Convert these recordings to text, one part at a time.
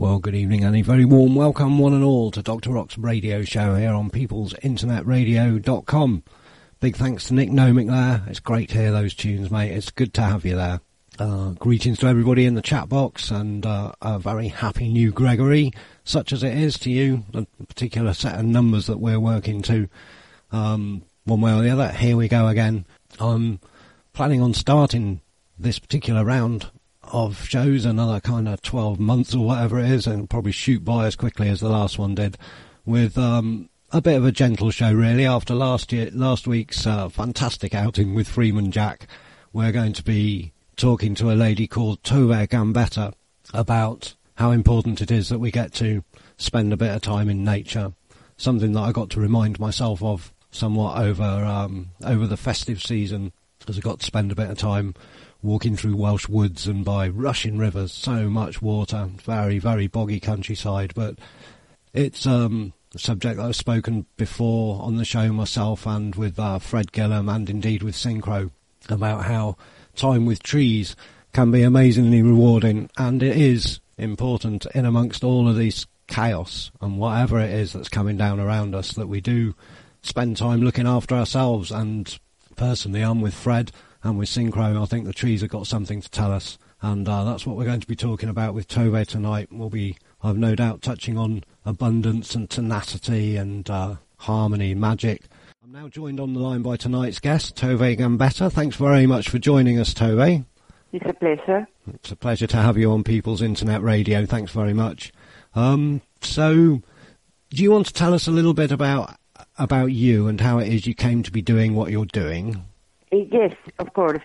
Well, good evening and a very warm welcome one and all to Dr. Rock's radio show here on peoplesinternetradio.com. Big thanks to Nick Nomick there. It's great to hear those tunes, mate. It's good to have you there. Greetings to everybody in the chat box and a very happy new Gregory, such as it is to you, the particular set of numbers that we're working to one way or the other. Here we go again. I'm planning on starting this particular round of shows, another kind of 12 months or whatever it is, and probably shoot by as quickly as the last one did, with a bit of a gentle show really. After last week's fantastic outing with Freeman Jack, we're going to be talking to a lady called Tove Gambetta about how important it is that we get to spend a bit of time in nature, something that I got to remind myself of somewhat over the festive season, as I got to spend a bit of time walking through Welsh woods and by rushing rivers. So much water, very, very boggy countryside. But it's a subject that I've spoken before on the show myself and with Fred Gillam and indeed with Synchro about how time with trees can be amazingly rewarding, and it is important in amongst all of this chaos and whatever it is that's coming down around us, that we do spend time looking after ourselves. And personally, I'm with Fred and with Synchro. I think the trees have got something to tell us, and that's what we're going to be talking about with Tove tonight. We'll be, I've no doubt, touching on abundance and tenacity and harmony, magic. I'm now joined on the line by tonight's guest, Tove Gambetta. Thanks very much for joining us, Tove. It's a pleasure. It's a pleasure to have you on People's Internet Radio. Thanks very much. So, do you want to tell us a little bit about you and how it is you came to be doing what you're doing? Yes, of course.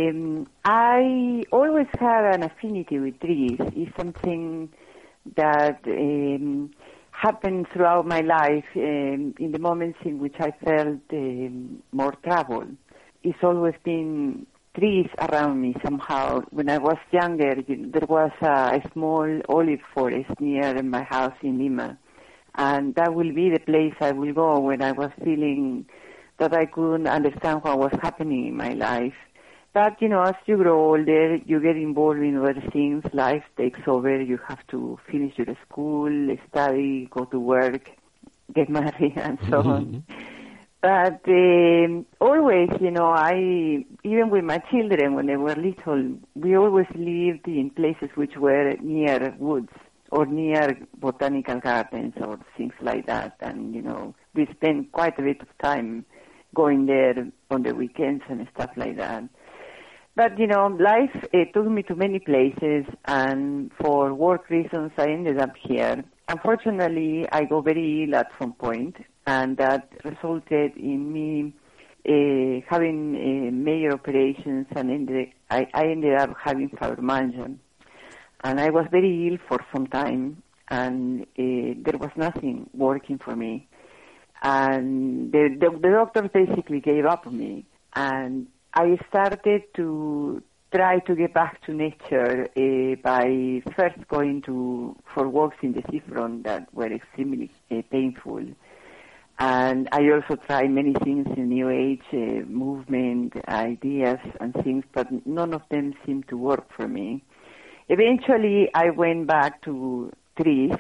I always had an affinity with trees. It's something that happened throughout my life in the moments in which I felt more trouble. It's always been trees around me somehow. When I was younger, there was a small olive forest near my house in Lima, and that will be the place I will go when I was feeling that I couldn't understand what was happening in my life. But, as you grow older, you get involved in other things. Life takes over. You have to finish your school, study, go to work, get married, and so on. But always, even with my children, when they were little, we always lived in places which were near woods or near botanical gardens or things like that. And, we spent quite a bit of time going there on the weekends and stuff like that. But, life took me to many places, and for work reasons, I ended up here. Unfortunately, I got very ill at some point, and that resulted in me having major operations, and I ended up having fibromyalgia. And I was very ill for some time, and there was nothing working for me. And the doctors basically gave up on me. And I started to try to get back to nature by first going for walks in the seafront that were extremely painful. And I also tried many things in New Age movement, ideas and things, but none of them seemed to work for me. Eventually, I went back to trees.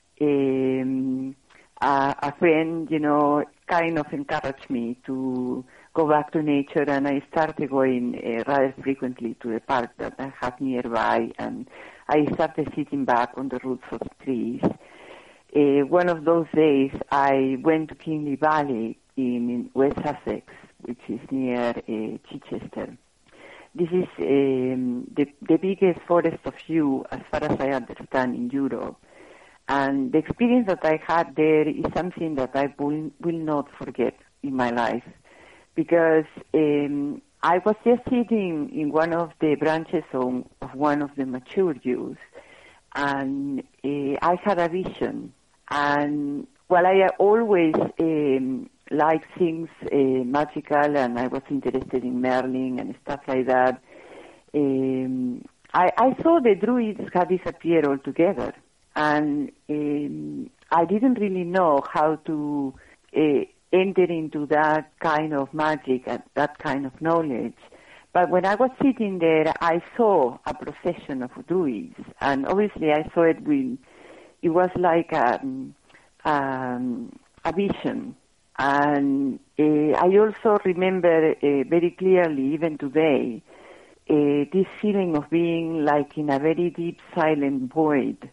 A friend, kind of encouraged me to go back to nature, and I started going rather frequently to the park that I have nearby, and I started sitting back on the roots of trees. One of those days, I went to Kingley Valley in West Sussex, which is near Chichester. This is the biggest forest of yew, as far as I understand, in Europe. And the experience that I had there is something that I will not forget in my life, because I was just sitting in one of the branches of one of the mature yews, and I had a vision. And while I always liked things magical, and I was interested in Merlin and stuff like that, I saw the druids had disappeared altogether. And I didn't really know how to enter into that kind of magic and that kind of knowledge. But when I was sitting there, I saw a procession of druids. And obviously I saw it with it was like a vision. And I also remember very clearly, even today, this feeling of being like in a very deep, silent void,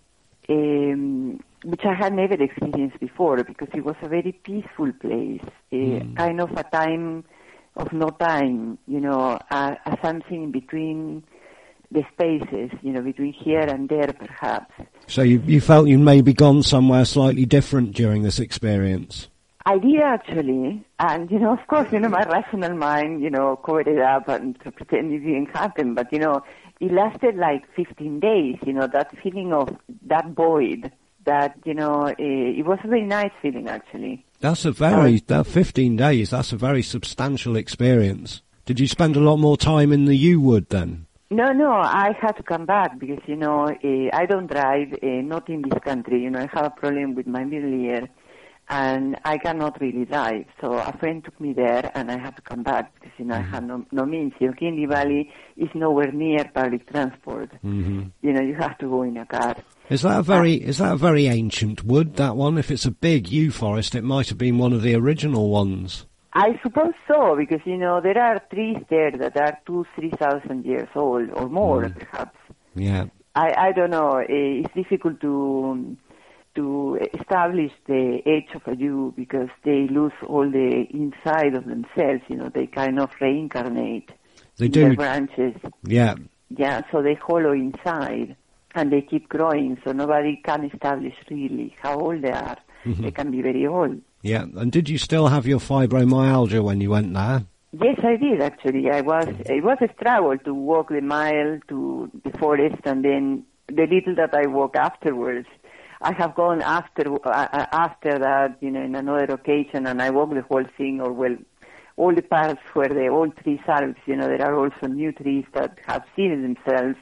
which I had never experienced before, because it was a very peaceful place, kind of a time of no time, something between the spaces, between here and there, perhaps. So you felt you maybe gone somewhere slightly different during this experience? I did, actually, and, of course, my rational mind, covered it up and pretend it didn't happen, but, it lasted like 15 days, that feeling of that void, that, it was a very nice feeling, actually. That's that 15 days, that's a very substantial experience. Did you spend a lot more time in the U-Wood then? No, I had to come back because, I don't drive, not in this country, I have a problem with my middle ear. And I cannot really drive, so a friend took me there, and I had to come back because I had no means. Kingley Valley is nowhere near public transport. Mm-hmm. You have to go in a car. Is that a very ancient wood? That one, if it's a big yew forest, it might have been one of the original ones. I suppose so, because there are trees there that are 2,000-3,000 years old or more, perhaps. Yeah. I don't know. It's difficult to establish the age of a yew because they lose all the inside of themselves, they kind of reincarnate. They do. Their branches. Yeah. Yeah, so they hollow inside and they keep growing, so nobody can establish really how old they are. Mm-hmm. They can be very old. Yeah, and did you still have your fibromyalgia when you went there? Yes, I did, actually. It was a struggle to walk the mile to the forest and then the little that I walk afterwards. I have gone after that, in another occasion, and I walked the whole thing, all the parts where the old trees are, there are also new trees that have seen themselves,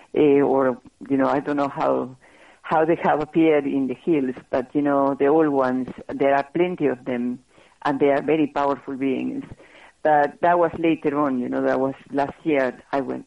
I don't know how they have appeared in the hills, but, the old ones, there are plenty of them, and they are very powerful beings. But that was later on, that was last year I went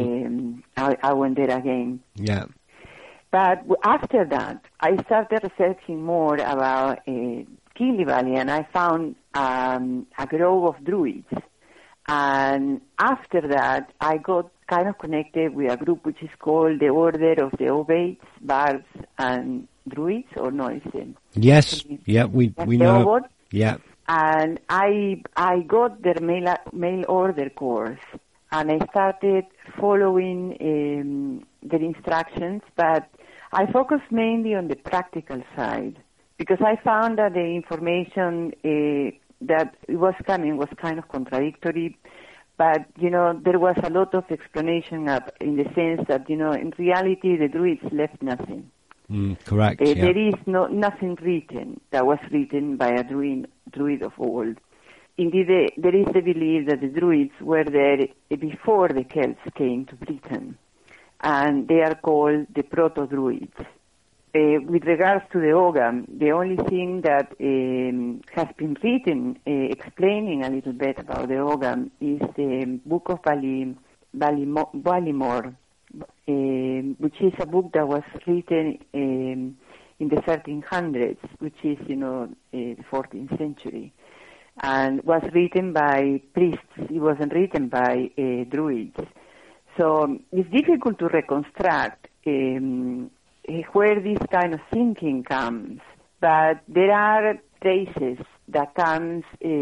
there again. Yeah. But after that, I started researching more about Kingley Valley, and I found a grove of druids. And after that, I got kind of connected with a group which is called the Order of the Obates, Bards, and Druids, or no, is it? Yes, yeah, we know. Obot. Yeah. And I got their mail order course, and I started following their instructions, but I focused mainly on the practical side because I found that the information that was coming was kind of contradictory, but, there was a lot of explanation in the sense that, in reality, the Druids left nothing. Correct. There is nothing written that was written by a Druid of old. Indeed, there is the belief that the Druids were there before the Celts came to Britain, and they are called the Proto-Druids. With regards to the Ogham, the only thing that has been written explaining a little bit about the Ogham is the Book of Ballymore, which is a book that was written in the 1300s, which is, the 14th century, and was written by priests. It wasn't written by Druids. So it's difficult to reconstruct where this kind of thinking comes, but there are traces that comes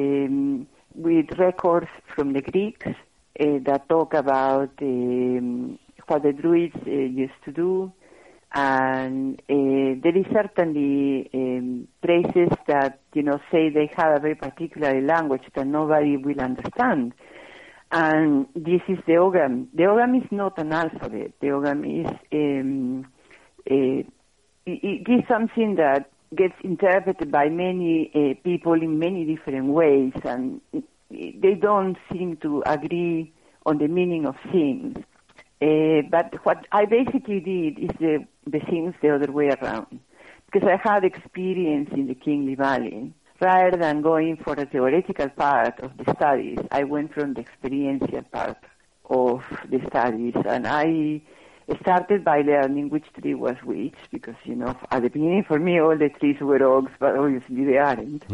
with records from the Greeks that talk about what the Druids used to do, and there is certainly traces that, say they have a very particular language that nobody will understand. And this is the Ogham. The Ogham is not an alphabet. The Ogham is it is something that gets interpreted by many people in many different ways, and they don't seem to agree on the meaning of things. But what I basically did is the things the other way around, because I had experience in the Kingley Valley. Rather than going for the theoretical part of the studies, I went from the experiential part of the studies, and I started by learning which tree was which, because, at the beginning for me all the trees were oaks, but obviously they aren't.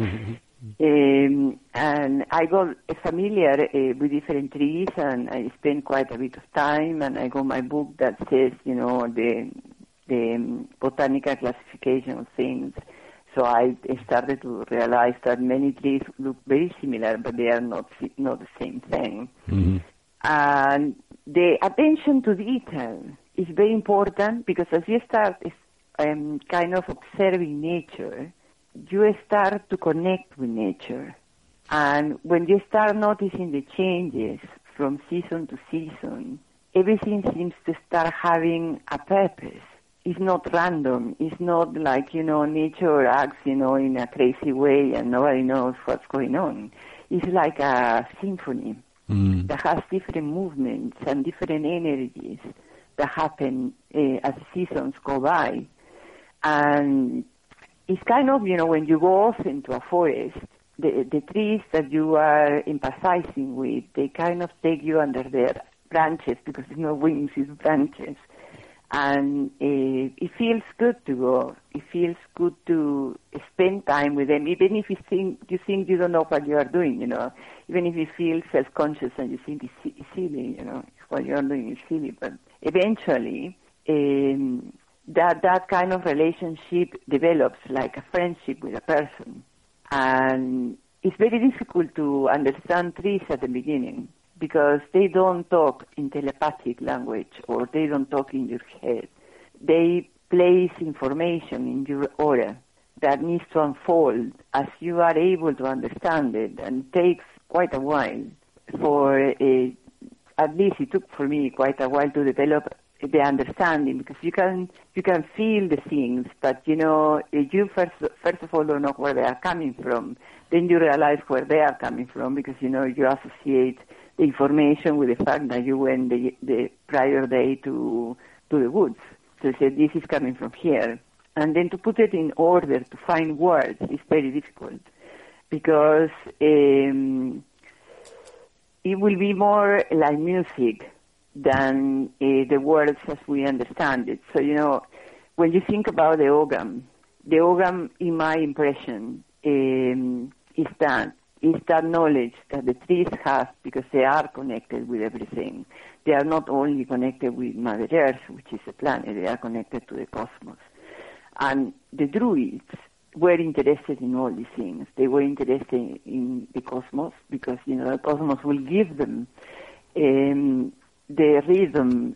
And I got familiar with different trees, and I spent quite a bit of time, and I got my book that says, the botanical classification of things. So I started to realize that many trees look very similar, but they are not the same thing. Mm-hmm. And the attention to detail is very important, because as you start kind of observing nature, you start to connect with nature. And when you start noticing the changes from season to season, everything seems to start having a purpose. It's not random. It's not like, nature acts, in a crazy way and nobody knows what's going on. It's like a symphony that has different movements and different energies that happen as seasons go by. And it's kind of, when you go off into a forest, the trees that you are empathizing with, they kind of take you under their branches, because it's not wings, it's branches. And it feels good to go. It feels good to spend time with them, even if you think you don't know what you are doing, Even if you feel self-conscious and you think it's silly, what you are doing is silly. But eventually, that kind of relationship develops like a friendship with a person. And it's very difficult to understand trees at the beginning, because they don't talk in telepathic language, or they don't talk in your head. They place information in your aura that needs to unfold as you are able to understand it, and it takes quite a while at least it took for me quite a while to develop the understanding, because you can feel the things, but you first of all don't know where they are coming from. Then you realize where they are coming from, because you associate the information with the fact that you went the prior day to the woods. So you say, this is coming from here. And then to put it in order, to find words, is very difficult, because it will be more like music than the words as we understand it. So, when you think about the ogam, in my impression, is that knowledge that the trees have, because they are connected with everything. They are not only connected with Mother Earth, which is a planet, they are connected to the cosmos. And the Druids were interested in all these things. They were interested in the cosmos, because, the cosmos will give them the rhythm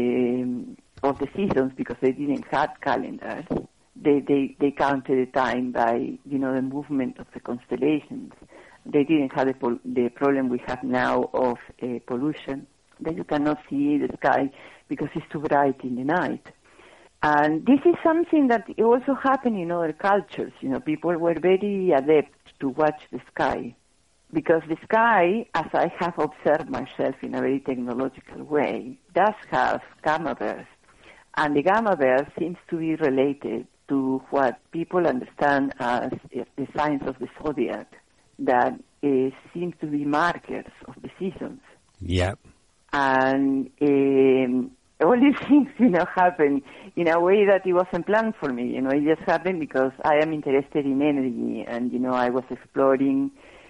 of the seasons, because they didn't have calendars. They counted the time by, the movement of the constellations. They didn't have the problem we have now of pollution, that you cannot see the sky because it's too bright in the night. And this is something that also happened in other cultures. People were very adept to watch the sky, because the sky, as I have observed myself in a very technological way, does have gamma bursts. And the gamma burst seems to be related to what people understand as the signs of the zodiac, that seems to be markers of the seasons. Yep. And all these things, happen in a way that it wasn't planned for me. It just happened because I am interested in energy, and, I was exploring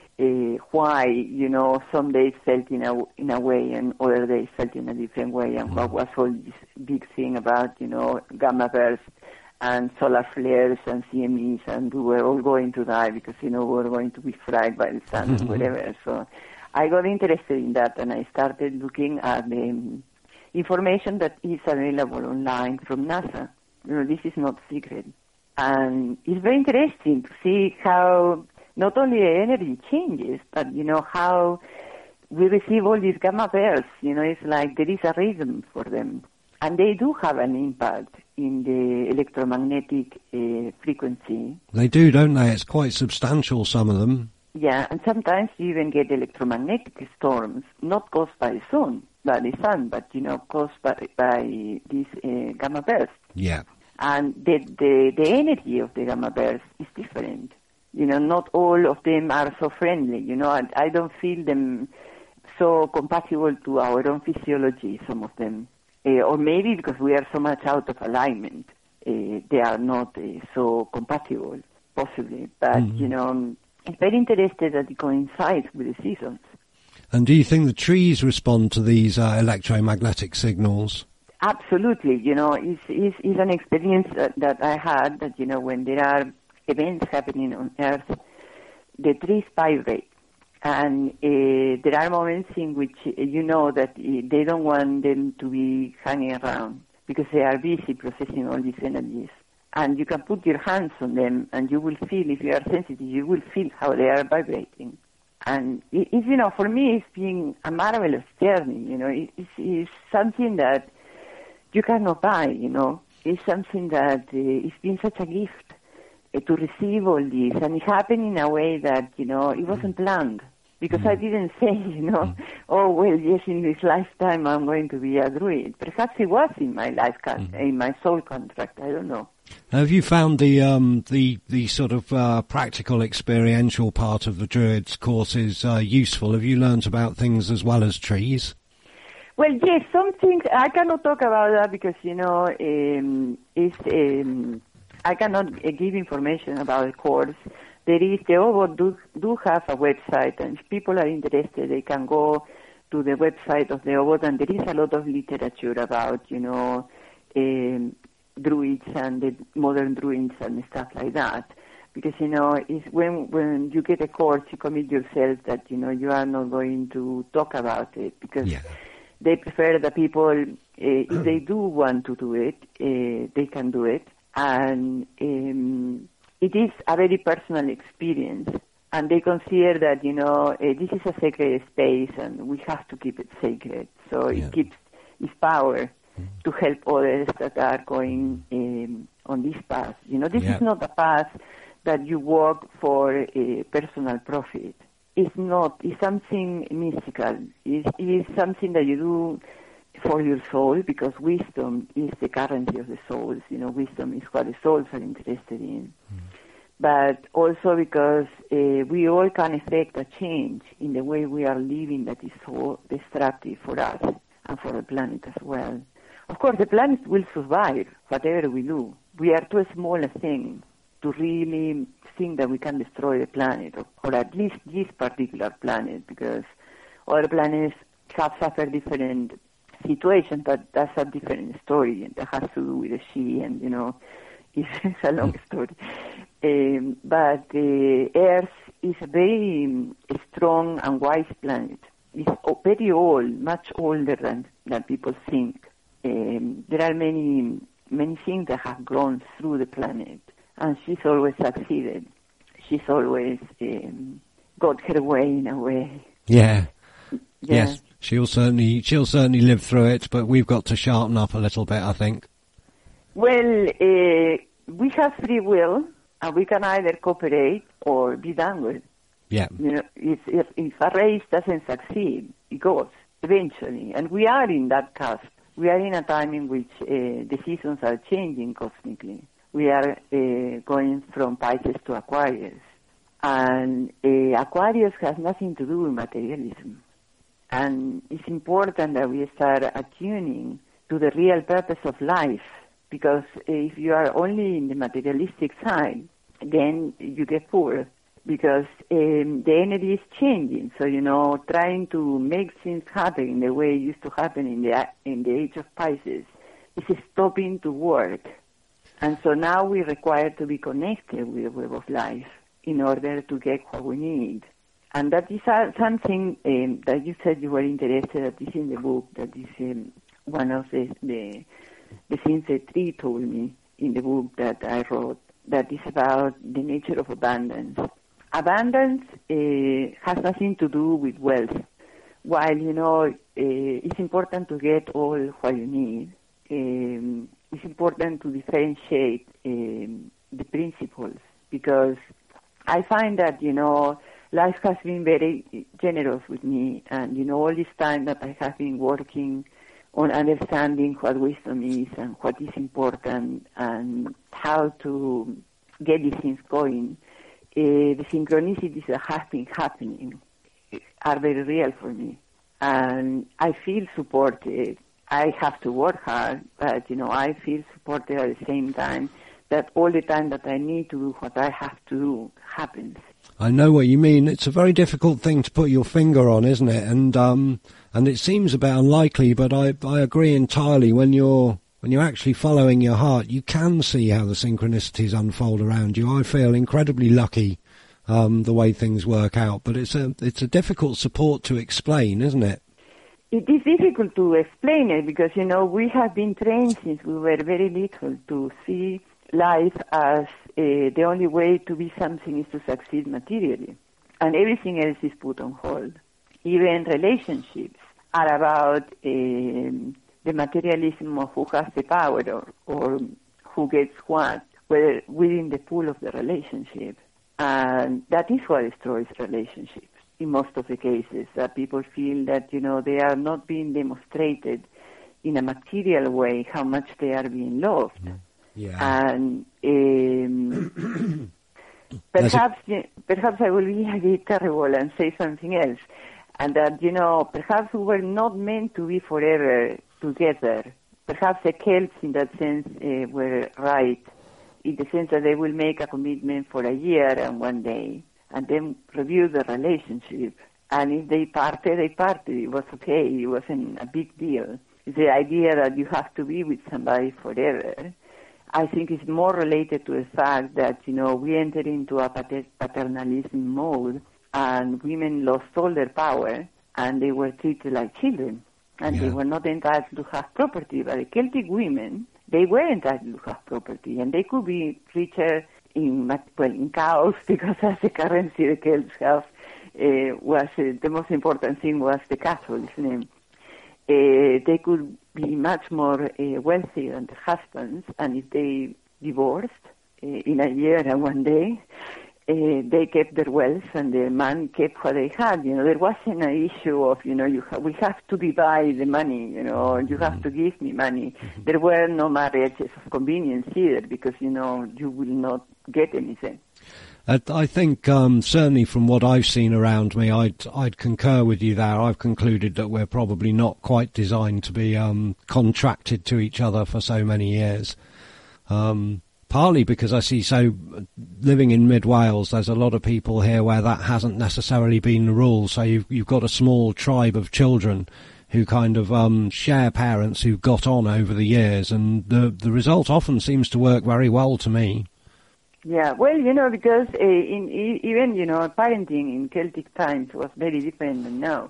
why, some days felt in a way and other days felt in a different way, and what was all this big thing about, gamma bursts and solar flares and CMEs, and we were all going to die because, we were going to be fried by the sun and whatever. So I got interested in that, and I started looking at the information that is available online from NASA. This is not secret. And it's very interesting to see how not only the energy changes, but, how we receive all these gamma bursts. It's like there is a rhythm for them. And they do have an impact in the electromagnetic frequency. They do, don't they? It's quite substantial, some of them. Yeah, and sometimes you even get electromagnetic storms, not caused by the sun, but, caused by these gamma bursts. Yeah. And the energy of the gamma bursts is different. Not all of them are so friendly. I don't feel them so compatible to our own physiology, some of them. or maybe because we are so much out of alignment, they are not so compatible, possibly. But, I'm very interested that it coincides with the seasons. And do you think the trees respond to these electromagnetic signals? Absolutely. It's an experience that I had that, when there are events happening on Earth, the trees vibrate. And there are moments in which you know that they don't want them to be hanging around because they are busy processing all these energies. And you can put your hands on them and you will feel, if you are sensitive, you will feel how they are vibrating. And it's, for me, it's been a marvelous journey. It's something that you cannot buy, It's something that it's been such a gift to receive all this. And it happened in a way that, it wasn't planned. Because I didn't say, oh, well, yes, in this lifetime I'm going to be a druid. Perhaps it was in my life, in my soul contract. I don't know. Have you found the sort of practical, experiential part of the druids courses useful? Have you learnt about things as well as trees? Well, yes, some things I cannot talk about that because I cannot give information about the course. The Obo do have a website, and if people are interested, they can go to the website of the Obo, and there is a lot of literature about, druids and the modern druids and stuff like that. Because, it's when you get a course, you commit yourself that, you are not going to talk about it, because they prefer that people, if they do want to do it, they can do it. And it is a very personal experience, and they consider that, this is a sacred space, and we have to keep it sacred. So it keeps its power to help others that are going on this path. This is not a path that you walk for a personal profit. It's not. It's something mystical. It's something that you do for your soul, because wisdom is the currency of the souls. Wisdom is what the souls are interested in. But also because we all can affect a change in the way we are living that is so destructive for us and for the planet as well. Of course, the planet will survive whatever we do. We are too small a thing to really think that we can destroy the planet, or at least this particular planet, because other planets have suffered different situations, but that's a different story, and that has to do with the sea, and, it's a long story. But Earth is a very strong and wise planet. It's very old, much older than people think. There are many things that have grown through the planet, and she's always succeeded. She's always got her way in a way. Yeah. Yes. She'll certainly live through it, but we've got to sharpen up a little bit, I think. Well, we have free will, and we can either cooperate or be done with. Yeah. If a race doesn't succeed, it goes eventually, and we are in that cusp. We are in a time in which the seasons are changing cosmically. We are going from Pisces to Aquarius, and Aquarius has nothing to do with materialism. And it's important that we start attuning to the real purpose of life, because if you are only in the materialistic side, then you get poor, because the energy is changing. So, trying to make things happen in the way it used to happen in the age of Pisces is stopping to work. And so now we require to be connected with the web of life in order to get what we need. And that is something that you said you were interested, that is in the book, that is one of the things that Tree told me in the book that I wrote, that is about the nature of abundance. Abundance has nothing to do with wealth. While, it's important to get all what you need, it's important to differentiate the principles, because I find that, life has been very generous with me, and, all this time that I have been working on understanding what wisdom is and what is important and how to get these things going, the synchronicities that have been happening are very real for me. And I feel supported. I have to work hard, but, I feel supported at the same time that all the time that I need to do what I have to do happens. I know what you mean. It's a very difficult thing to put your finger on, isn't it? And it seems a bit unlikely, but I agree entirely. When you're actually following your heart, you can see how the synchronicities unfold around you. I feel incredibly lucky the way things work out, but it's a difficult support to explain, isn't it? It is difficult to explain it because, we have been trained since we were very little to see life as the only way to be something is to succeed materially, and everything else is put on hold. Even relationships are about the materialism of who has the power or who gets what, whether within the pool of the relationship. And that is what destroys relationships in most of the cases, that people feel that, they are not being demonstrated in a material way how much they are being loved. Yeah. And perhaps I will be a bit terrible and say something else, and that, perhaps we were not meant to be forever together. Perhaps the Celts in that sense were right, in the sense that they will make a commitment for a year and one day, and then review the relationship. And if they parted, they parted. It was okay. It wasn't a big deal. The idea that you have to be with somebody forever, I think, is more related to the fact that, we entered into a paternalism mode, and women lost all their power, and they were treated like children, and they were not entitled to have property. But the Celtic women, they were entitled to have property, and they could be richer in cows, because that's the currency the Celts have. The most important thing was the cattle, isn't it? They could be much more wealthy than their husbands, and if they divorced in a year and one day, they kept their wealth, and the man kept what they had. There wasn't an issue of, we have to divide the money, or you have to give me money. There were no marriages of convenience either, because, you will not get anything. I think certainly from what I've seen around me, I'd concur with you there. I've concluded that we're probably not quite designed to be contracted to each other for so many years. Partly because I see, living in mid-Wales, there's a lot of people here where that hasn't necessarily been the rule. So you've got a small tribe of children who kind of share parents who've got on over the years, and the result often seems to work very well to me. Yeah, well, because even parenting in Celtic times was very different than now.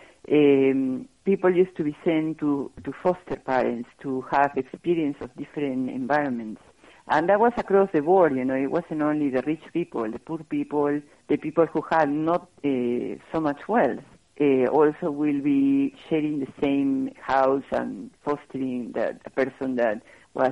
People used to be sent to foster parents to have experience of different environments. And that was across the board, it wasn't only the rich people, the poor people, the people who had not so much wealth, also will be sharing the same house and fostering a person that was,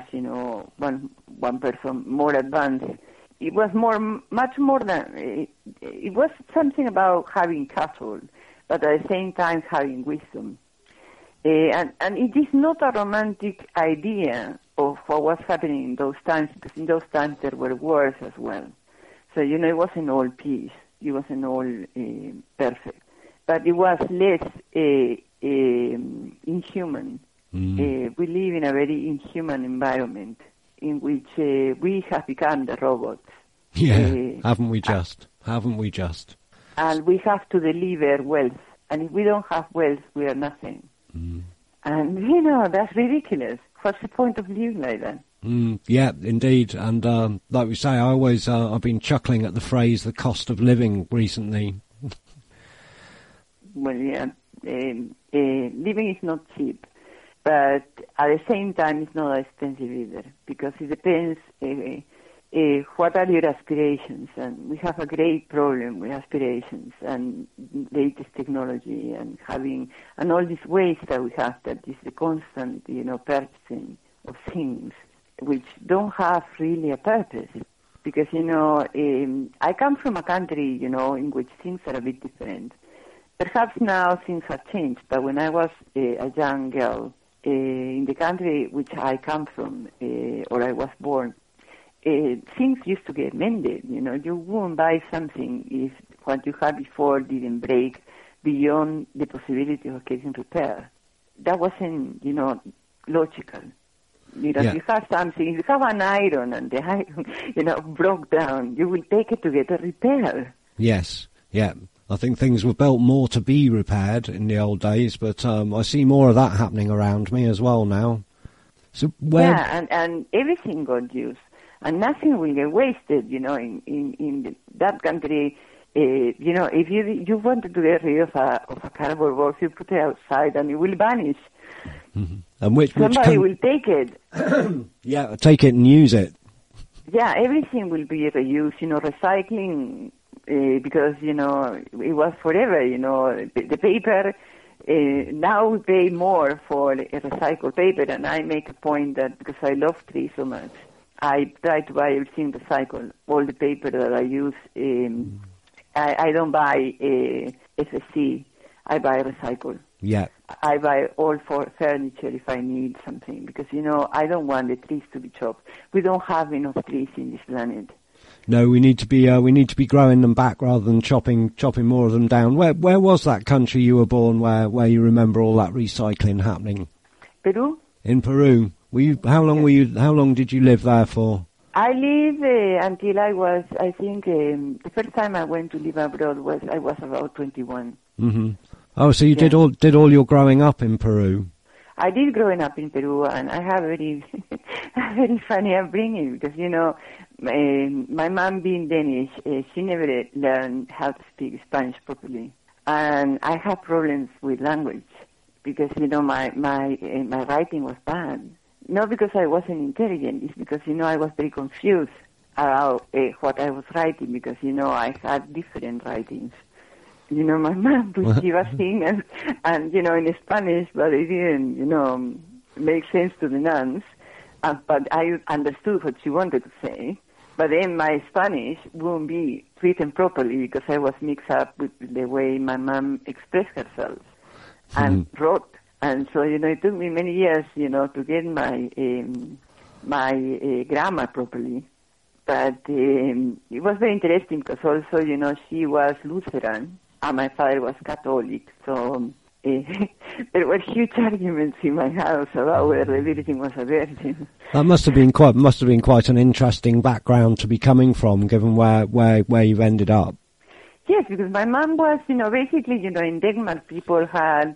one person more advanced. It was much more than, it was something about having cattle, but at the same time having wisdom. And it is not a romantic idea of what was happening in those times, because in those times there were wars as well. So, it wasn't all peace. It wasn't all perfect. But it was less inhuman. We live in a very inhuman environment in which we have become the robots. Yeah, haven't we just? Haven't we just? And we have to deliver wealth. And if we don't have wealth, we are nothing. And, that's ridiculous. What's the point of living like that? Yeah, indeed. And like we say, I've been chuckling at the phrase, the cost of living, recently. Well, yeah. Living is not cheap. But at the same time, it's not expensive either, because it depends what are your aspirations. And we have a great problem with aspirations and latest technology and all these ways that we have, that is the constant, purchasing of things which don't have really a purpose. Because, I come from a country, in which things are a bit different. Perhaps now things have changed, but when I was a young girl, in the country which I come from, or I was born, things used to get mended. You wouldn't buy something if what you had before didn't break beyond the possibility of getting repaired. that wasn't, logical. Yeah. If you have something, if you have an iron and the iron, broke down, you will take it to get a repair. Yes, yeah. I think things were built more to be repaired in the old days, but I see more of that happening around me as well now. So and everything got used, and nothing will get wasted. In that country, if you wanted to get rid of a cardboard box, you put it outside and it will vanish. Mm-hmm. And somebody will take it. Yeah, take it and use it. Yeah, everything will be reused. Recycling. Because, it was forever, the paper, now we pay more for a recycled paper, and I make a point that because I love trees so much, I try to buy everything recycled. All the paper that I use, I don't buy FSC, I buy recycled. Yeah. I buy all for furniture if I need something, because, I don't want the trees to be chopped. We don't have enough trees in this planet. No, we need to be growing them back rather than chopping more of them down. Where was that country you were born where you remember all that recycling happening? Peru. In Peru. How long did you live there for? I lived until I was, I think, the first time I went to live abroad I was about 21. Mm-hmm. Oh, so you did all your growing up in Peru? I did growing up in Peru, and I have a very funny upbringing because, my mom being Danish, she never learned how to speak Spanish properly. And I have problems with language because, my writing was bad. Not because I wasn't intelligent, it's because, I was very confused about what I was writing because, I had different writings. My mom would give us things and, in Spanish, but it didn't, make sense to the nuns. But I understood what she wanted to say. But then my Spanish wouldn't be written properly because I was mixed up with the way my mom expressed herself and wrote. And so, it took me many years, to get my grammar properly. But it was very interesting because also, she was Lutheran. And my father was Catholic, so there were huge arguments in my house about whether the Virgin was a virgin. That must have been quite an interesting background to be coming from, given where you've ended up. Yes, because my mom was, basically, in Denmark, people had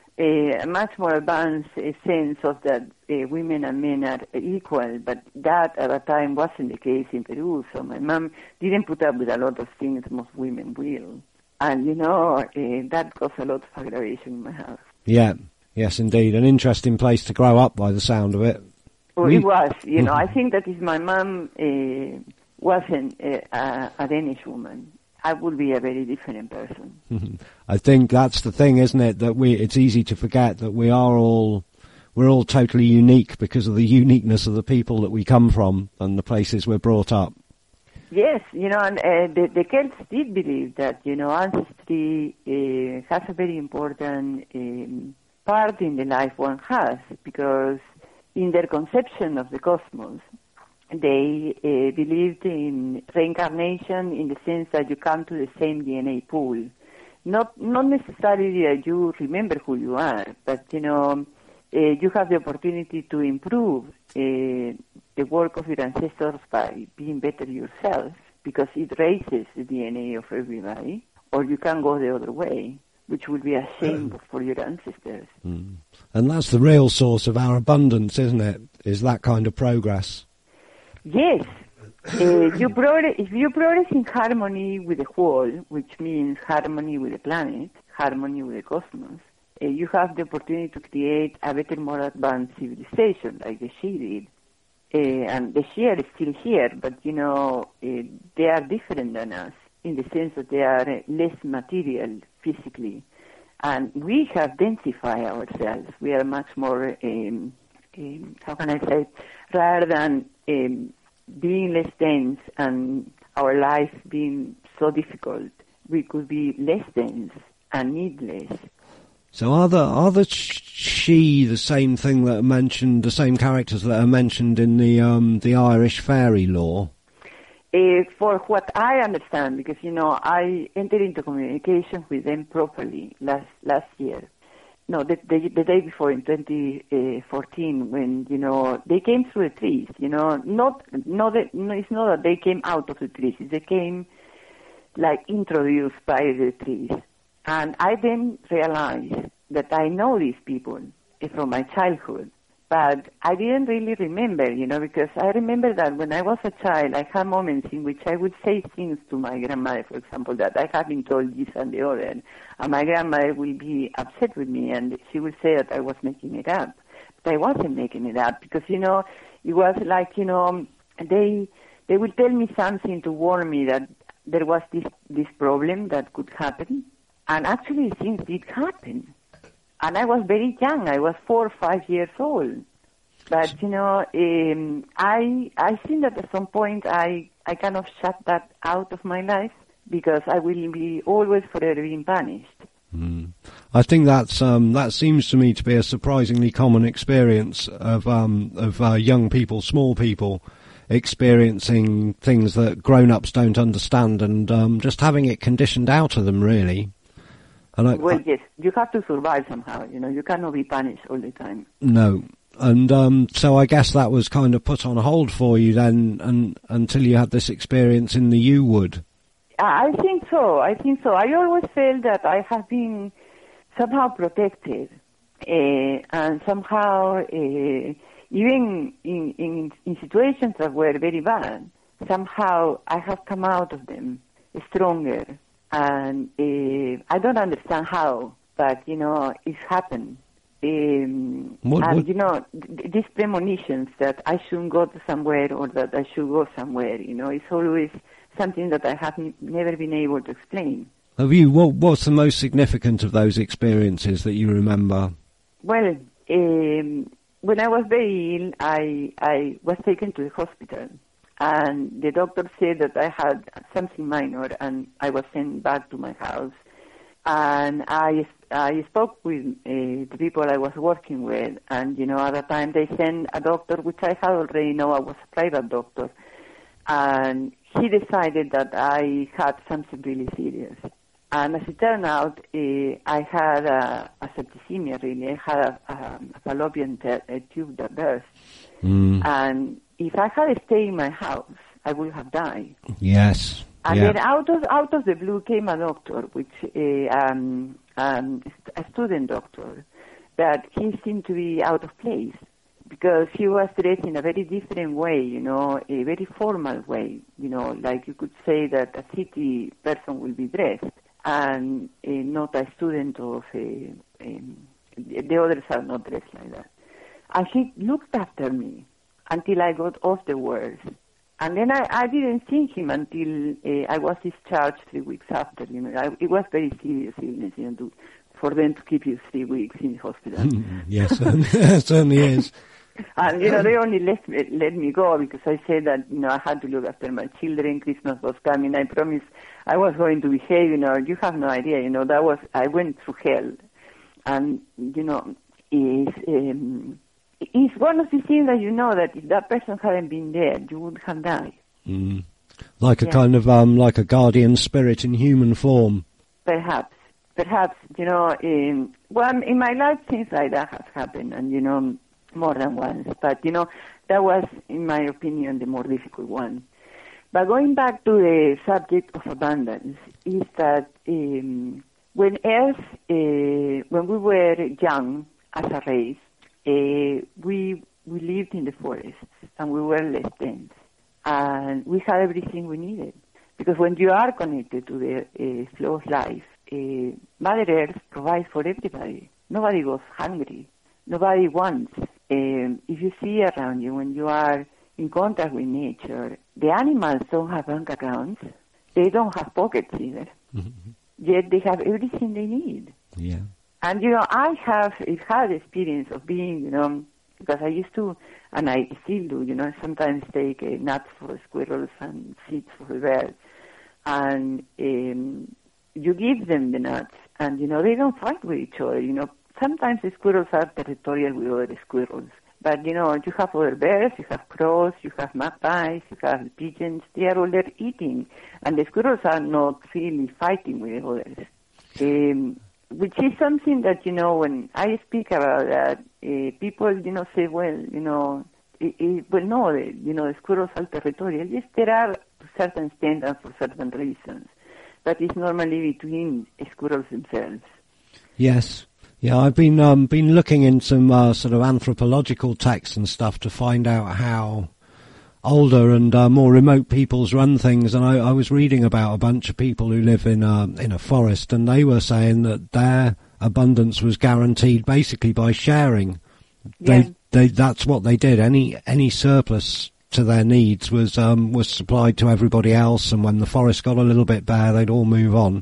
a much more advanced sense of that women and men are equal, but that at the time wasn't the case in Peru. So my mom didn't put up with a lot of things most women will. And, that caused a lot of aggravation in my house. Yeah, yes, indeed. An interesting place to grow up by the sound of it. Well, it was. I think that if my mom wasn't a Danish woman, I would be a very different person. I think that's the thing, isn't it? That it's easy to forget that we're all totally unique because of the uniqueness of the people that we come from and the places we're brought up. Yes, and the Celts did believe that, ancestry has a very important part in the life one has, because in their conception of the cosmos, they believed in reincarnation in the sense that you come to the same DNA pool. Not necessarily that you remember who you are, but, you have the opportunity to improve the work of your ancestors by being better yourself, because it raises the DNA of everybody, or you can go the other way, which would be a shame for your ancestors. And that's the real source of our abundance, isn't it? Is that kind of progress. Yes. If you progress in harmony with the whole, which means harmony with the planet, harmony with the cosmos, you have the opportunity to create a better, more advanced civilization, like the Xi did. And the Xi are still here, but, they are different than us in the sense that they are less material physically. And we have densified ourselves. We are much more, how can I say, rather than being less dense and our life being so difficult, we could be less dense and need less. So are the Xi the same thing that are mentioned, the same characters that are mentioned in the Irish fairy lore? For what I understand, because I entered into communication with them properly last year. No, the day before in 2014, when, you know, they came through the trees, you know, it's not that they came out of the trees, they came like introduced by the trees. And I then realized that I know these people from my childhood, but I didn't really remember, you know, because I remember that when I was a child, I had moments in which I would say things to my grandmother, for example, that I had been told this and the other, and my grandmother will be upset with me, and she would say that I was making it up. But I wasn't making it up, because, you know, it was like, you know, they would tell me something to warn me that there was this problem that could happen, and actually things did happen. And I was very young. I was 4 or 5 years old. But, you know, I think that at some point I kind of shut that out of my life because I will be always forever being punished. Mm. I think that seems to me to be a surprisingly common experience of young people, small people, experiencing things that grown-ups don't understand and just having it conditioned out of them, really. Well, yes, you have to survive somehow, you know, you cannot be punished all the time. No, and so I guess that was kind of put on hold for you then, and until you had this experience in the U-Wood. I think so. I always felt that I have been somehow protected, and somehow, even in situations that were very bad, somehow I have come out of them stronger. And I don't understand how, but, you know, it's happened. And, you know, these premonitions that I shouldn't go to somewhere or that I should go somewhere, you know, it's always something that I have never been able to explain. Have you? What's the most significant of those experiences that you remember? Well, when I was very ill, I was taken to the hospital. And the doctor said that I had something minor, and I was sent back to my house. And I spoke with the people I was working with, and, you know, at the time they sent a doctor, which I had already known I was a private doctor. And he decided that I had something really serious. And as it turned out, I had a septicemia, really. I had a fallopian tube that burst. Mm. And if I had stayed in my house, I would have died. Yes. And then out of the blue came a doctor, which a student doctor, that he seemed to be out of place because he was dressed in a very different way, you know, a very formal way, you know, like you could say that a city person will be dressed and not a student of the others are not dressed like that. And he looked after me until I got off the wards. And then I didn't see him until I was discharged 3 weeks after. You know, it was very serious illness, you know, for them to keep you 3 weeks in the hospital. Yes, it certainly is. And, you know, they only let me go because I said that, you know, I had to look after my children. Christmas was coming. I promised I was going to behave, you know. You have no idea, you know, I went through hell. And, you know, it's one of the things that you know that if that person hadn't been there, you would have died. Mm. Like a kind of, like a guardian spirit in human form. Perhaps, you know, in my life things like that have happened, and, you know, more than once. But, you know, that was, in my opinion, the more difficult one. But going back to the subject of abundance, is that when we were young as a race, we lived in the forests and we were less dense and we had everything we needed. Because when you are connected to the flow of life, Mother Earth provides for everybody. Nobody goes hungry. Nobody wants. If you see around you, when you are in contact with nature, the animals don't have bank accounts. They don't have pockets either. Mm-hmm. Yet they have everything they need. Yeah. And, you know, I have had experience of being, you know, because I used to, and I still do, you know, sometimes take nuts for the squirrels and seeds for the birds. And you give them the nuts, and, you know, they don't fight with each other, you know. Sometimes the squirrels are territorial with other squirrels. But, you know, you have other birds, you have crows, you have magpies, you have pigeons. They are all there eating. And the squirrels are not really fighting with the others. which is something that, when I speak about that, people, say, well, no, the squirrels are territorial. Yes, there are certain standards for certain reasons, but it's normally between squirrels themselves. Yes. Yeah, I've been looking in some sort of anthropological texts and stuff to find out how older and more remote peoples run things, and I was reading about a bunch of people who live in a forest, and they were saying that their abundance was guaranteed basically by sharing. Yeah. That's what they did. Any surplus to their needs was supplied to everybody else, and when the forest got a little bit bare, they'd all move on.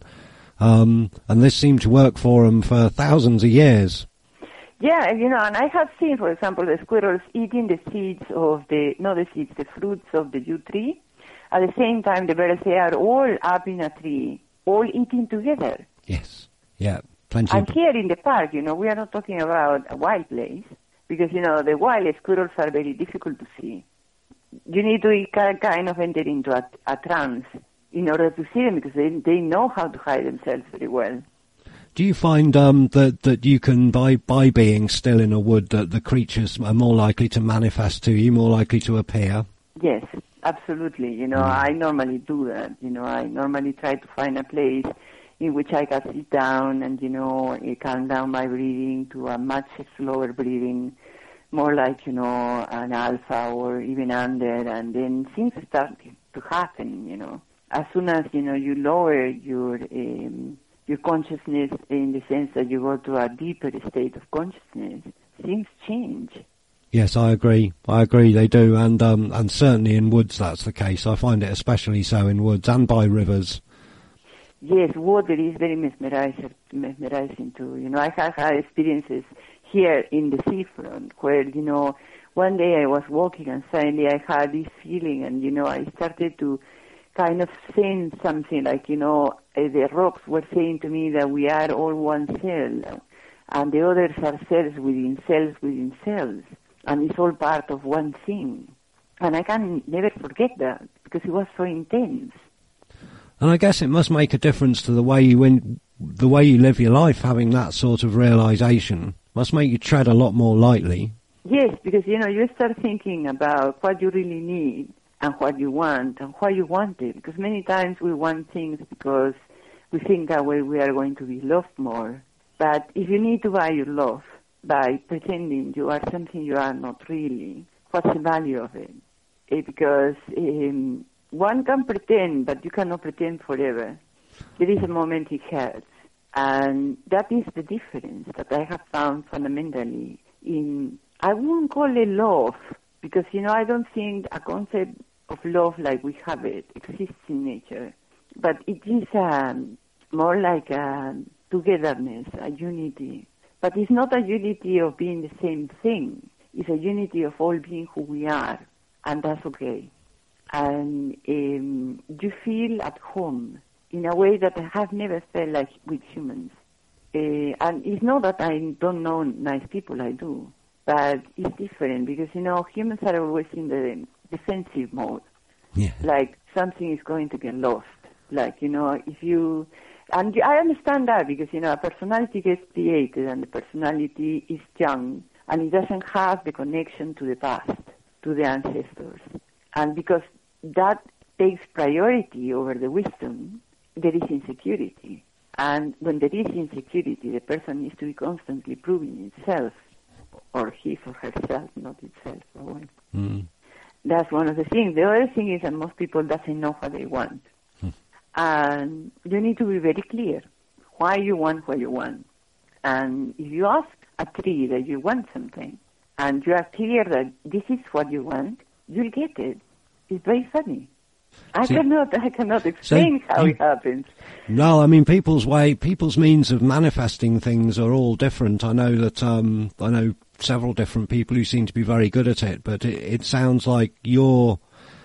And this seemed to work for them for thousands of years. Yeah, and I have seen, for example, the squirrels eating the seeds of the fruits of the yew tree. At the same time, the birds, they are all up in a tree, all eating together. Yes. Yeah, plenty. And here in the park, we are not talking about a wild place, because, the wild squirrels are very difficult to see. You need to kind of enter into a trance in order to see them, because they know how to hide themselves very well. Do you find that you can, by being still in a wood, that the creatures are more likely to manifest to you, more likely to appear? Yes, absolutely. I normally do that. I normally try to find a place in which I can sit down and, calm down my breathing to a much slower breathing, more like, an alpha or even under, and then things start to happen, As soon as, you lower your consciousness, in the sense that you go to a deeper state of consciousness, things change. Yes, I agree. They do, and certainly in woods that's the case. I find it especially so in woods and by rivers. Yes, water is very mesmerizing too. I have had experiences here in the seafront where, one day I was walking and suddenly I had this feeling, and, I started to kind of saying something like, the rocks were saying to me that we are all one cell, and the others are cells within cells within cells, and it's all part of one thing. And I can never forget that, because it was so intense. And I guess it must make a difference to the way you live your life, having that sort of realization. Must make you tread a lot more lightly. Yes, because, you start thinking about what you really need, and what you want, and why you want it. Because many times we want things because we think that way we are going to be loved more. But if you need to buy your love by pretending you are something you are not really, what's the value of it? Because one can pretend, but you cannot pretend forever. There is a moment it hurts. And that is the difference that I have found fundamentally in, I wouldn't call it love, because, I don't think a concept of love like we have it exists in nature. But it is more like a togetherness, a unity. But it's not a unity of being the same thing. It's a unity of all being who we are, and that's okay. And you feel at home in a way that I have never felt like with humans. And it's not that I don't know nice people, I do. But it's different because, humans are always in the defensive mode. Yeah. Like something is going to get lost. Like, if you... And I understand that because, a personality gets created and the personality is young and it doesn't have the connection to the past, to the ancestors. And because that takes priority over the wisdom, there is insecurity. And when there is insecurity, the person needs to be constantly proving itself, or his or herself, not itself. That's one of the things. The other thing is that most people doesn't know what they want. And you need to be very clear why you want what you want. And if you ask a tree that you want something, and you are clear that this is what you want, you'll get it. It's very funny. I cannot explain how it happens. No, I mean people's means of manifesting things are all different. I know that I know several different people who seem to be very good at it, but it sounds like your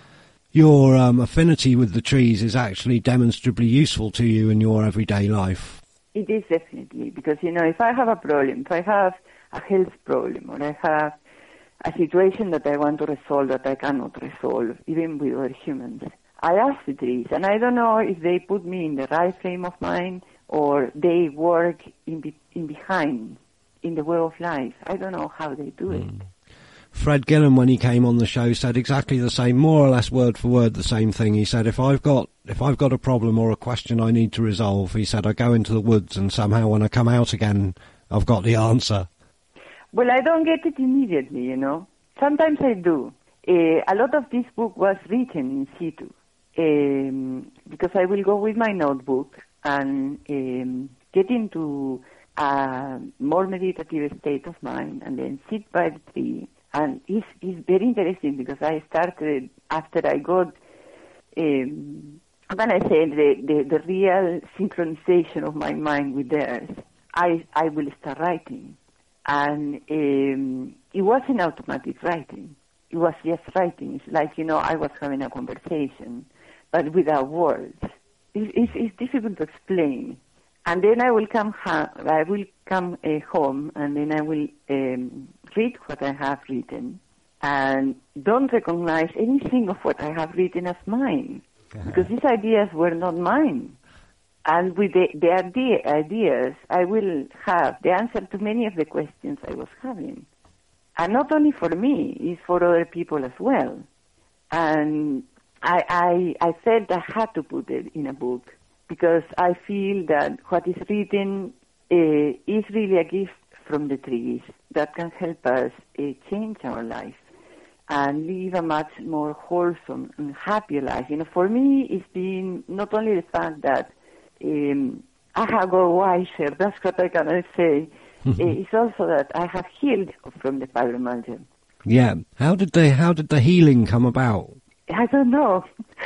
affinity with the trees is actually demonstrably useful to you in your everyday life. It is definitely, because if I have a problem, if I have a health problem, or I have a situation that I want to resolve that I cannot resolve, even with other humans, I ask the trees, and I don't know if they put me in the right frame of mind or they work in behind, in the way of life. I don't know how they do it. Fred Gillen, when he came on the show, said exactly the same, more or less word for word the same thing. He said, if I've got a problem or a question I need to resolve, he said, I go into the woods and somehow when I come out again, I've got the answer. Well, I don't get it immediately, you know. Sometimes I do. A lot of this book was written in situ, because I will go with my notebook and get into a more meditative state of mind and then sit by the tree. And it's very interesting because I started, after I got, when I say the real synchronization of my mind with theirs, I will start writing. And it wasn't automatic writing. It was just writing. It's like, you know, I was having a conversation, but without words. It's difficult to explain. And then I will come home, and then I will read what I have written, and don't recognize anything of what I have written as mine, because these ideas were not mine. And with the ideas, I will have the answer to many of the questions I was having. And not only for me, it's for other people as well. And I felt I had to put it in a book, because I feel that what is written is really a gift from the trees that can help us change our life and live a much more wholesome and happier life. You know, for me, it's been not only the fact that I have got wiser, that's what I can say. It's also that I have healed from the fibromyalgia. Yeah. How did the healing come about? I don't know.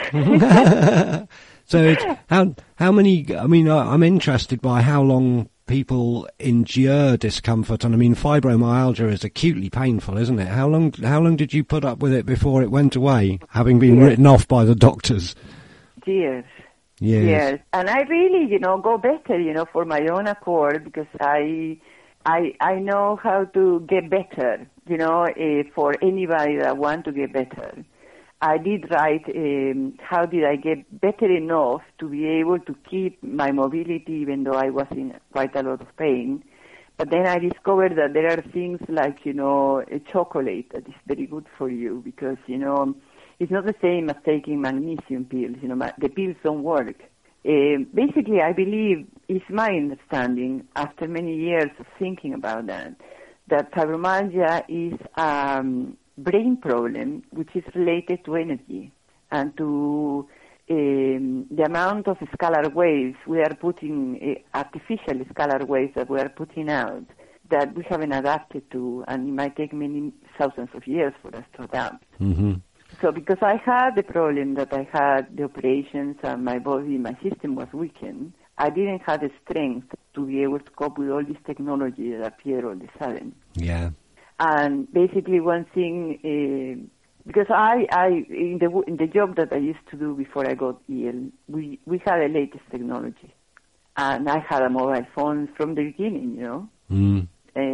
So how many? I mean, I'm interested by how long people endure discomfort, and I mean, fibromyalgia is acutely painful, isn't it? How long did you put up with it before it went away, having been written off by the doctors? Years. Yes. Yes, and I really, you know, go better, you know, for my own accord, because I know how to get better, you know, for anybody that want to get better. I did write how did I get better enough to be able to keep my mobility even though I was in quite a lot of pain. But then I discovered that there are things like, you know, a chocolate that is very good for you, because, you know, it's not the same as taking magnesium pills. You know, the pills don't work. Basically, I believe, it's my understanding, after many years of thinking about that fibromyalgia is brain problem which is related to energy and to the amount of scalar waves we are putting, artificial scalar waves that we are putting out, that we haven't adapted to, and it might take many thousands of years for us to adapt. Mm-hmm. So because I had the problem that I had the operations and my body, my system was weakened, I didn't have the strength to be able to cope with all this technology that appeared all of a sudden. Yeah. And basically one thing, because I in the job that I used to do before I got ill, we had the latest technology. And I had a mobile phone from the beginning, you know. Mm.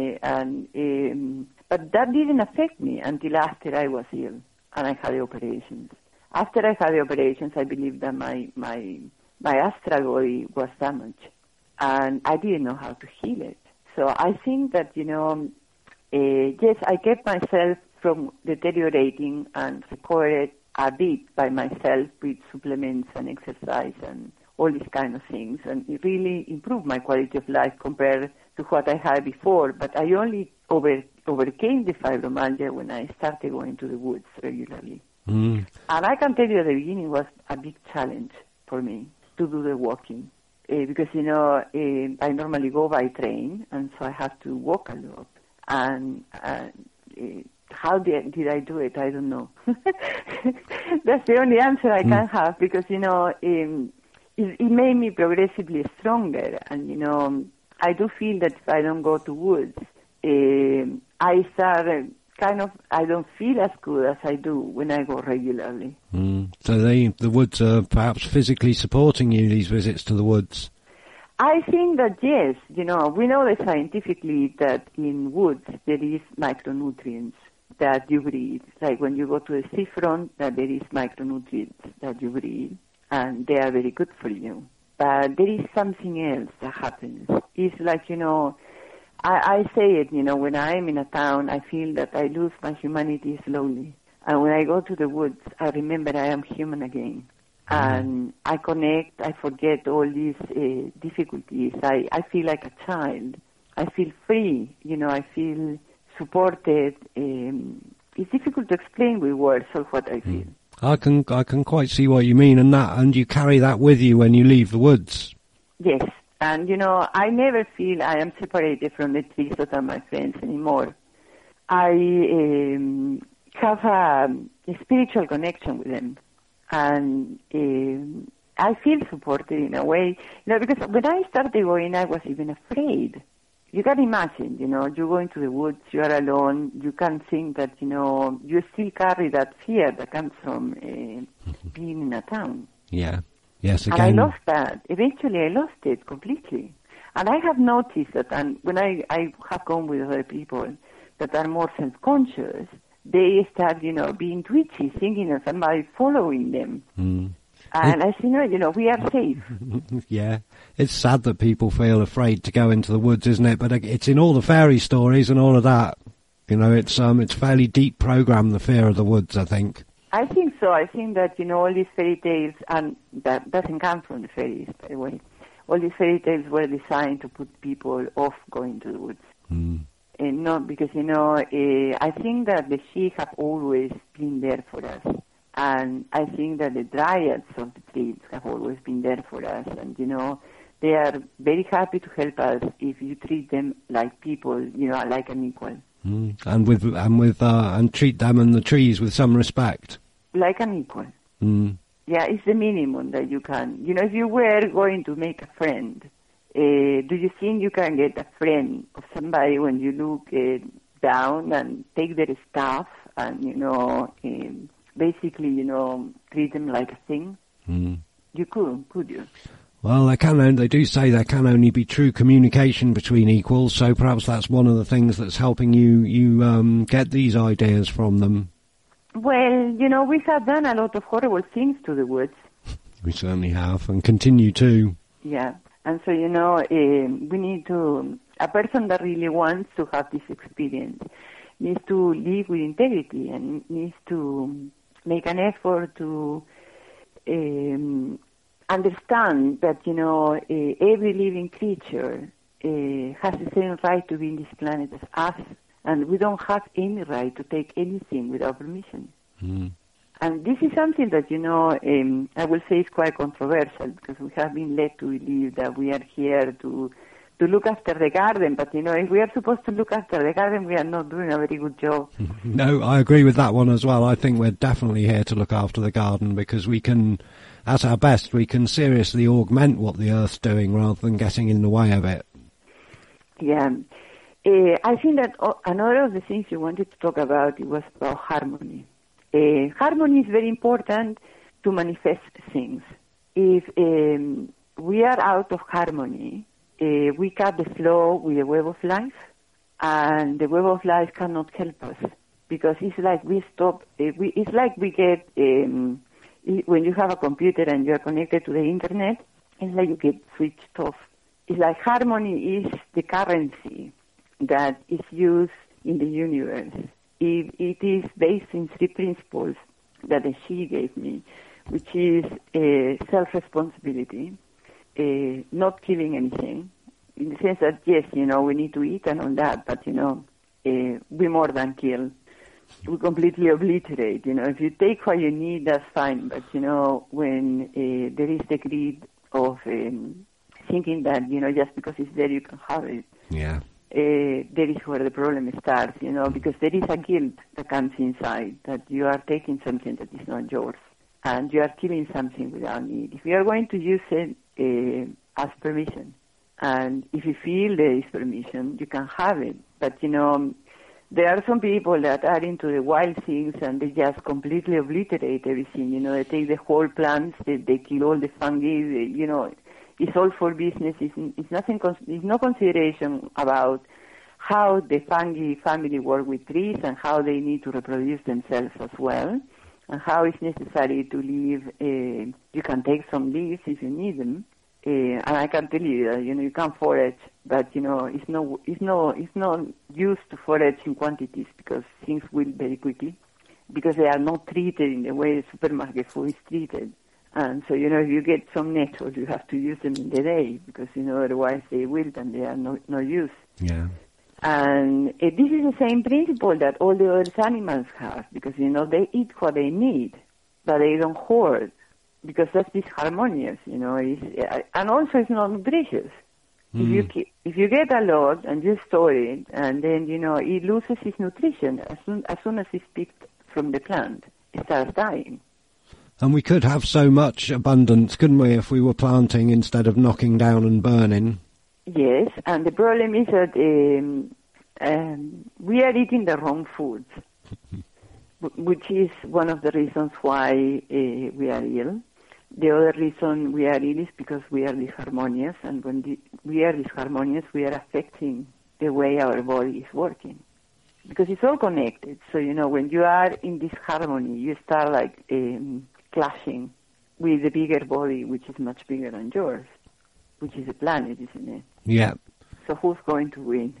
But that didn't affect me until after I was ill and I had the operations. After I had the operations, I believe that my astral body was damaged, and I didn't know how to heal it. So I think that, you know, yes, I kept myself from deteriorating and recovered a bit by myself with supplements and exercise and all these kind of things, and it really improved my quality of life compared to what I had before. But I only overcame the fibromyalgia when I started going to the woods regularly. Mm. And I can tell you at the beginning was a big challenge for me to do the walking, because, you know, I normally go by train, and so I have to walk a lot. And how did I do it? I don't know. That's the only answer I can have, because, you know, it made me progressively stronger. And, you know, I do feel that if I don't go to woods, I start I don't feel as good as I do when I go regularly. So the woods are perhaps physically supporting you, these visits to the woods? I think that yes. You know, we know that scientifically that in woods there is micronutrients that you breathe. Like when you go to the seafront, that there is micronutrients that you breathe, and they are very good for you. but there is something else that happens. It's like, I say it, when I'm in a town, I feel that I lose my humanity slowly. And when I go to the woods, I remember I am human again. And I connect, I forget all these difficulties. I feel like a child. I feel free, I feel supported. It's difficult to explain with words of what I feel. I can quite see what you mean, and you carry that with you when you leave the woods. Yes, and I never feel I am separated from the trees that are my friends anymore. I have a spiritual connection with them, and I feel supported in a way, because when I started going, I was even afraid. You can imagine, you go into the woods, you are alone, you can think that, you still carry that fear that comes from being in a town. Yeah. Yes, again. And I lost that. Eventually I lost it completely. And I have noticed that when I have gone with other people that are more self-conscious, they start, being twitchy, thinking of somebody following them. And I say, no, we are safe. Yeah. It's sad that people feel afraid to go into the woods, isn't it? But it's in all the fairy stories and all of that. It's fairly deep program, the fear of the woods, I think. I think so. I think that, all these fairy tales, and that doesn't come from the fairies, by the way. All these fairy tales were designed to put people off going to the woods. And not because, I think that the sheep have always been there for us. And I think that the dryads of the trees have always been there for us. And, they are very happy to help us if you treat them like people, like an equal. And treat them and the trees with some respect. Like an equal. Yeah, it's the minimum that you can. If you were going to make a friend, do you think you can get a friend of somebody when you look down and take their stuff and, basically, treat them like a thing? You could you? Well, they do say there can only be true communication between equals, so perhaps that's one of the things that's helping you get these ideas from them. Well, we have done a lot of horrible things to the woods. We certainly have, and continue to. Yeah, and so, we need to, a person that really wants to have this experience needs to live with integrity and needs to make an effort to understand that, every living creature has the same right to be in this planet as us, and we don't have any right to take anything without permission. And this is something that, I will say is quite controversial, because we have been led to believe that we are here to look after the garden, but, if we are supposed to look after the garden, we are not doing a very good job. No, I agree with that one as well. I think we're definitely here to look after the garden, because we can, at our best, we can seriously augment what the Earth's doing rather than getting in the way of it. Yeah. I think that another of the things you wanted to talk about, it was about harmony. Harmony is very important to manifest things. If we are out of harmony, we cut the flow with the web of life, and the web of life cannot help us, because it's like we stop. It's like we get when you have a computer and you are connected to the internet. It's like you get switched off. It's like harmony is the currency that is used in the universe. It is based in 3 principles that she gave me, which is self-responsibility, not killing anything, in the sense that, yes, we need to eat and all that, but, we more than kill. We completely obliterate. If you take what you need, that's fine, but, when there is the greed of thinking that, just because it's there, you can have it. Yeah. There is where the problem starts, because there is a guilt that comes inside, that you are taking something that is not yours, and you are killing something without need. If you are going to use it as permission, and if you feel there is permission, you can have it. But, there are some people that are into the wild things, and they just completely obliterate everything. They take the whole plants, they kill all the fungi, it's all for business. It's nothing. It's no consideration about how the fungi family work with trees and how they need to reproduce themselves as well, and how it's necessary to live. You can take some leaves if you need them, and I can tell you that, you can forage, but, it's not used to forage in quantities because things will very quickly, because they are not treated in the way the supermarket food is treated. And so, if you get some nettoes, you have to use them in the day because, otherwise they wilt and they are no use. Yeah. And this is the same principle that all the other animals have because, they eat what they need, but they don't hoard because that's disharmonious, and also it's not nutritious. If you get a lot and you store it, and then, it loses its nutrition as soon as it's picked from the plant, it starts dying. And we could have so much abundance, couldn't we, if we were planting instead of knocking down and burning? Yes, and the problem is that we are eating the wrong foods, which is one of the reasons why we are ill. The other reason we are ill is because we are disharmonious, and when we are disharmonious, we are affecting the way our body is working. Because it's all connected. So, when you are in disharmony, you start clashing with the bigger body, which is much bigger than yours, which is the planet, isn't it? Yeah. So who's going to win?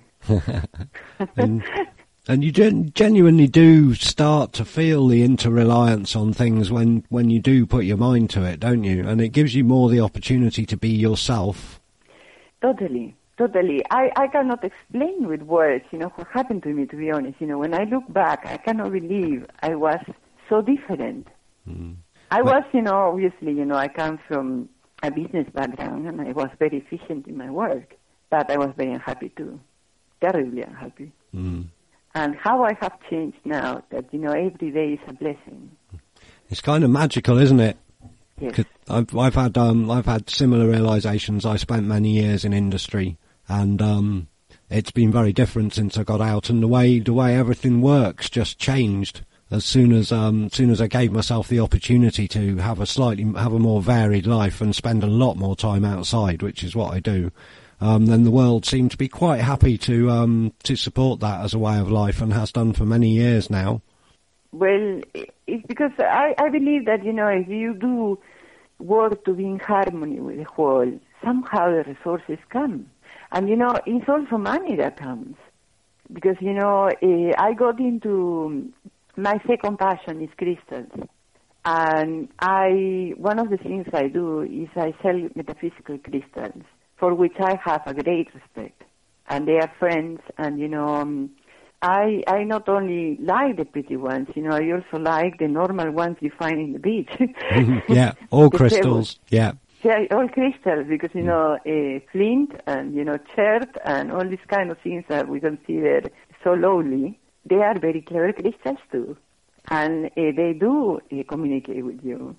And you genuinely do start to feel the interreliance on things when you do put your mind to it, don't you? And it gives you more the opportunity to be yourself. Totally. I cannot explain with words, what happened to me, to be honest. When I look back, I cannot believe I was so different. I was, obviously, I come from a business background and I was very efficient in my work, but I was very unhappy too. Terribly unhappy. And how I have changed now that, every day is a blessing. It's kind of magical, isn't it? Yes. 'Cause I've had similar realizations. I spent many years in industry, and it's been very different since I got out. And the way everything works just changed as soon as I gave myself the opportunity to have a more varied life and spend a lot more time outside, which is what I do. Then the world seemed to be quite happy to support that as a way of life, and has done for many years now. Well, it's because I believe that, if you do work to be in harmony with the whole, somehow the resources come. And, it's also money that comes. Because, I got into, my second passion is crystals. And one of the things I do is I sell metaphysical crystals, for which I have a great respect. And they are friends, and, I not only like the pretty ones, I also like the normal ones you find in the beach. Yeah, all crystals, yeah. Yeah, all crystals, because, flint and, chert and all these kind of things that we consider so lowly, they are very clever crystals too. And they do communicate with you.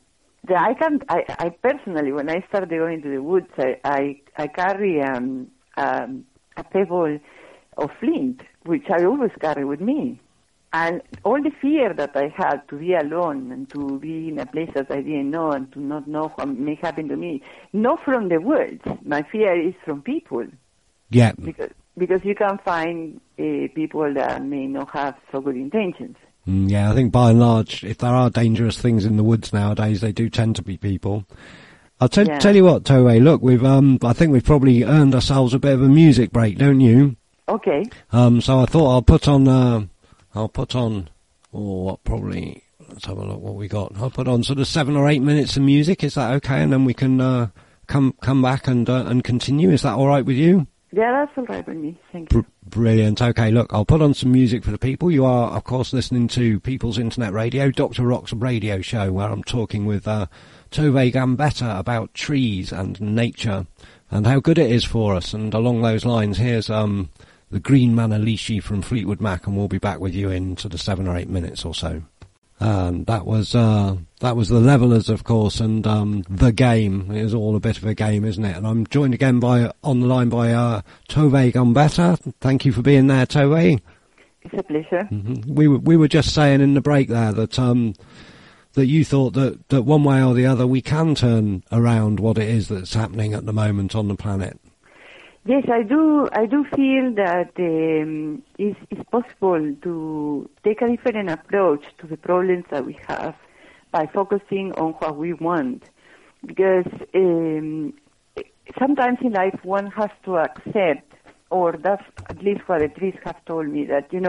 I personally, when I started going to the woods, I carry a pebble of flint, which I always carry with me. And all the fear that I had to be alone and to be in a place that I didn't know and to not know what may happen to me, not from the woods. My fear is from people. Yeah. Because you can find people that may not have so good intentions. Yeah, I think by and large, if there are dangerous things in the woods nowadays, they do tend to be people. I'll tell you what, Toei, look, I think we've probably earned ourselves a bit of a music break, don't you? Okay. So I thought let's have a look what we got. I'll put on sort of 7 or 8 minutes of music. Is that okay? And then we can come back and continue. Is that all right with you? Yeah, that's all right with me. Thank you. Brilliant. Okay, look, I'll put on some music for the people. You are, of course, listening to People's Internet Radio, Dr. Rock's radio show, where I'm talking with Tove Gambetta about trees and nature and how good it is for us. And along those lines, here's the Green Manalishi from Fleetwood Mac, and we'll be back with you in sort of 7 or 8 minutes or so. And that was the Levellers, of course, and The Game. It is all a bit of a game, isn't it? And I'm joined again on the line by Tove Gambetta. Thank you for being there, Tove. It's a pleasure. Mm-hmm. We were just saying in the break there that you thought that one way or the other we can turn around what it is that's happening at the moment on the planet. Yes, I do feel that it's possible to take a different approach to the problems that we have by focusing on what we want. Because sometimes in life one has to accept, or that's at least what the trees have told me, that, there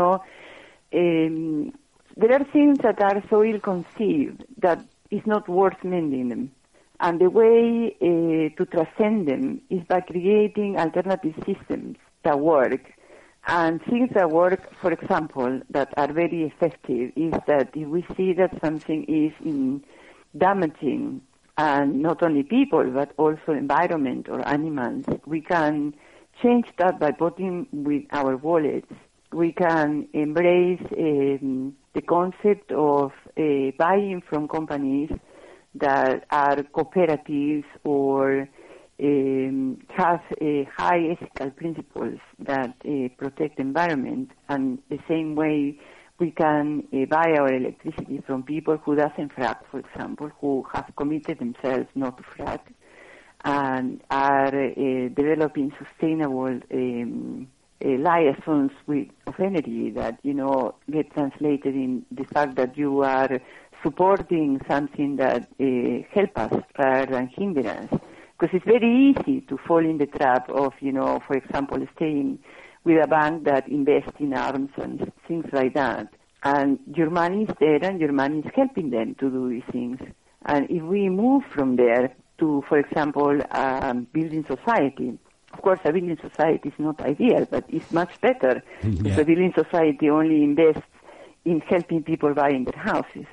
are things that are so ill-conceived that it's not worth mending them. And the way to transcend them is by creating alternative systems that work. And things that work, for example, that are very effective is that if we see that something is damaging, and not only people, but also environment or animals, we can change that by voting with our wallets. We can embrace the concept of buying from companies that are cooperatives or have high ethical principles that protect the environment. And the same way we can buy our electricity from people who doesn't frack, for example, who have committed themselves not to frack and are developing sustainable liaisons of energy that, get translated in the fact that you are supporting something that helps us rather than hinder us. Because it's very easy to fall in the trap of, for example, staying with a bank that invests in arms and things like that. And your money is there and your money is helping them to do these things. And if we move from there to, for example, building society, of course, a building society is not ideal, but it's much better if a building society only invests in helping people buying their houses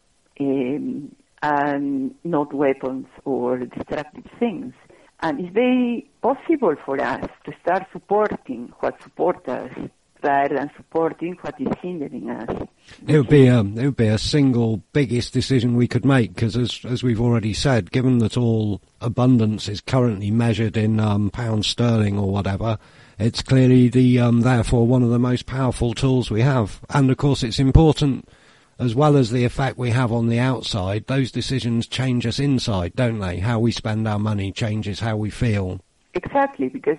and not weapons or destructive things. And it's very possible for us to start supporting what supports us rather than supporting what is hindering us. It would be a single biggest decision we could make, because as we've already said, given that all abundance is currently measured in pounds sterling or whatever, it's clearly therefore one of the most powerful tools we have. And of course it's important, as well as the effect we have on the outside, those decisions change us inside, don't they? How we spend our money changes how we feel. Exactly, because,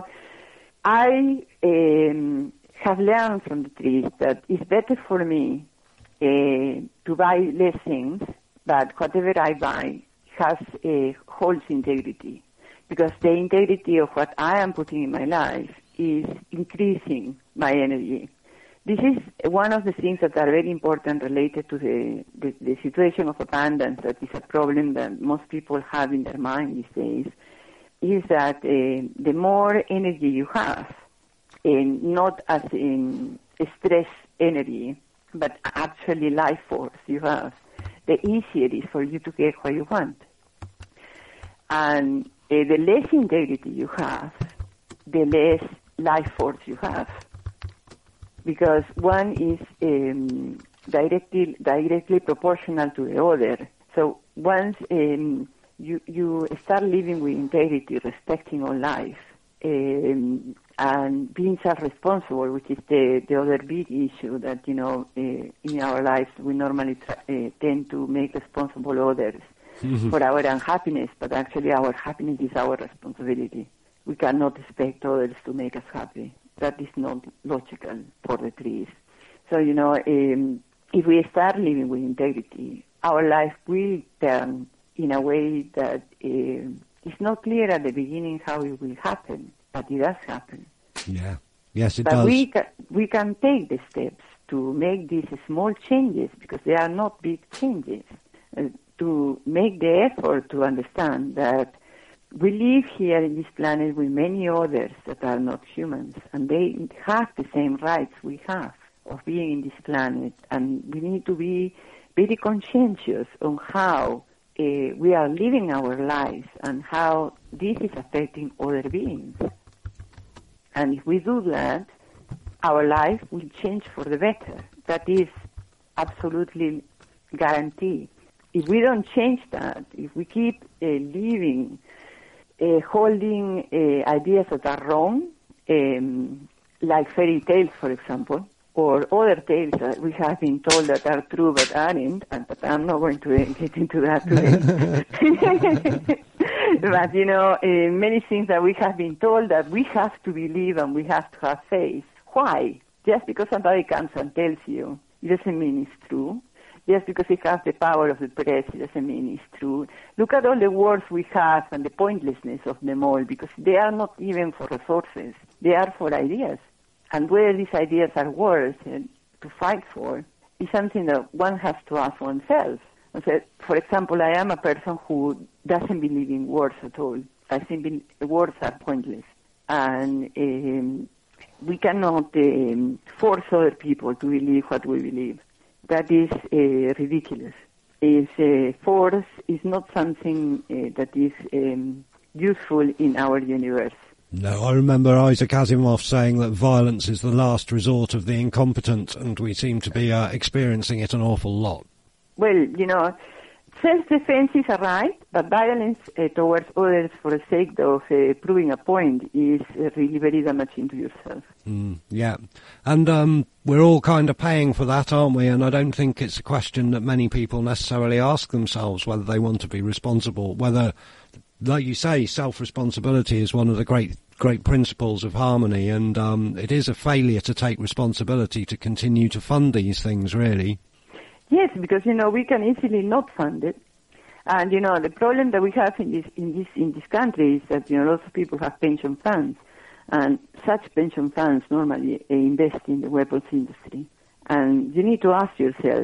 I have learned from the trees that it's better for me to buy less things, but whatever I buy holds integrity, because the integrity of what I am putting in my life is increasing my energy. This is one of the things that are very important related to the situation of abundance, that is a problem that most people have in their mind these days, is that the more energy you have, not as in stress energy, but actually life force you have, the easier it is for you to get what you want. And the less integrity you have, the less life force you have. Because one is directly proportional to the other. So once you start living with integrity, respecting all life, and being self-responsible, which is the other big issue that, in our lives we normally tend to make responsible others for our unhappiness, but actually our happiness is our responsibility. We cannot expect others to make us happy. That is not logical for the trees. So, if we start living with integrity, our life will turn in a way that is not clear at the beginning how it will happen, but it does happen. Yeah. Yes, it but does. But we can take the steps to make these small changes, because they are not big changes, to make the effort to understand that we live here in this planet with many others that are not humans, and they have the same rights we have of being in this planet, and we need to be very conscientious on how we are living our lives and how this is affecting other beings. And if we do that, our life will change for the better. That is absolutely guaranteed. If we don't change that, if we keep living holding ideas that are wrong, like fairy tales, for example, or other tales that we have been told that are true but aren't, but I'm not going to get into that today. But, many things that we have been told that we have to believe and we have to have faith. Why? Just because somebody comes and tells you, it doesn't mean it's true. Just because it has the power of the press, it doesn't mean it's true. Look at all the wars we have and the pointlessness of them all, because they are not even for resources. They are for ideas. And whether these ideas are worth to fight for is something that one has to ask oneself. So, for example, I am a person who doesn't believe in wars at all. I think wars are pointless. And we cannot force other people to believe what we believe. That is ridiculous. Force is not something that is useful in our universe. No, I remember Isaac Asimov saying that violence is the last resort of the incompetent, and we seem to be experiencing it an awful lot. Well, self-defense is a right, but violence towards others for the sake of proving a point is really very damaging to yourself. Yeah, and we're all kind of paying for that, aren't we? And I don't think it's a question that many people necessarily ask themselves whether they want to be responsible, whether, like you say, self-responsibility is one of the great principles of Harmony, and it is a failure to take responsibility to continue to fund these things, really. Yes, because, we can easily not fund it. And, the problem that we have in this country is that, lots of people have pension funds. And such pension funds normally invest in the weapons industry. And you need to ask yourself,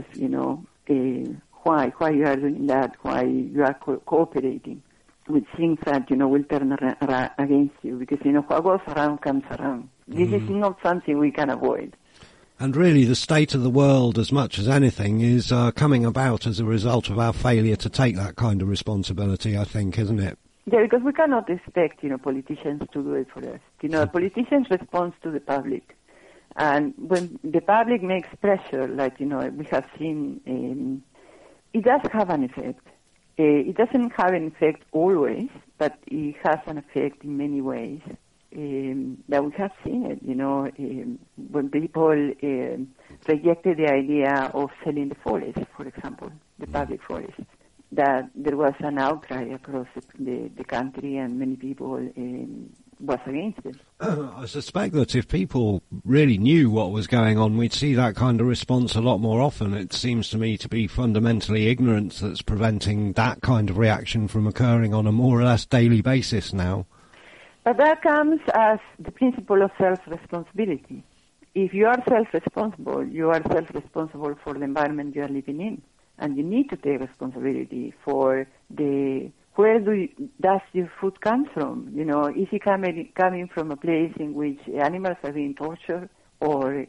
why you are doing that, why you are cooperating with things that, will turn against you. Because, what goes around comes around. This is not something we can avoid. And really, the state of the world, as much as anything, is coming about as a result of our failure to take that kind of responsibility, I think, isn't it? Yeah, because we cannot expect, politicians to do it for us. Politicians respond to the public. And when the public makes pressure, like, we have seen, it does have an effect. It doesn't have an effect always, but it has an effect in many ways. That we have seen it, when people rejected the idea of selling the forest, for example, the public forest, that there was an outcry across the country and many people was against it. I suspect that if people really knew what was going on, we'd see that kind of response a lot more often. It seems to me to be fundamentally ignorance that's preventing that kind of reaction from occurring on a more or less daily basis now. But that comes as the principle of self-responsibility. If you are self-responsible, you are self-responsible for the environment you are living in. And you need to take responsibility for where does your food come from? Is it coming from a place in which animals are being tortured, or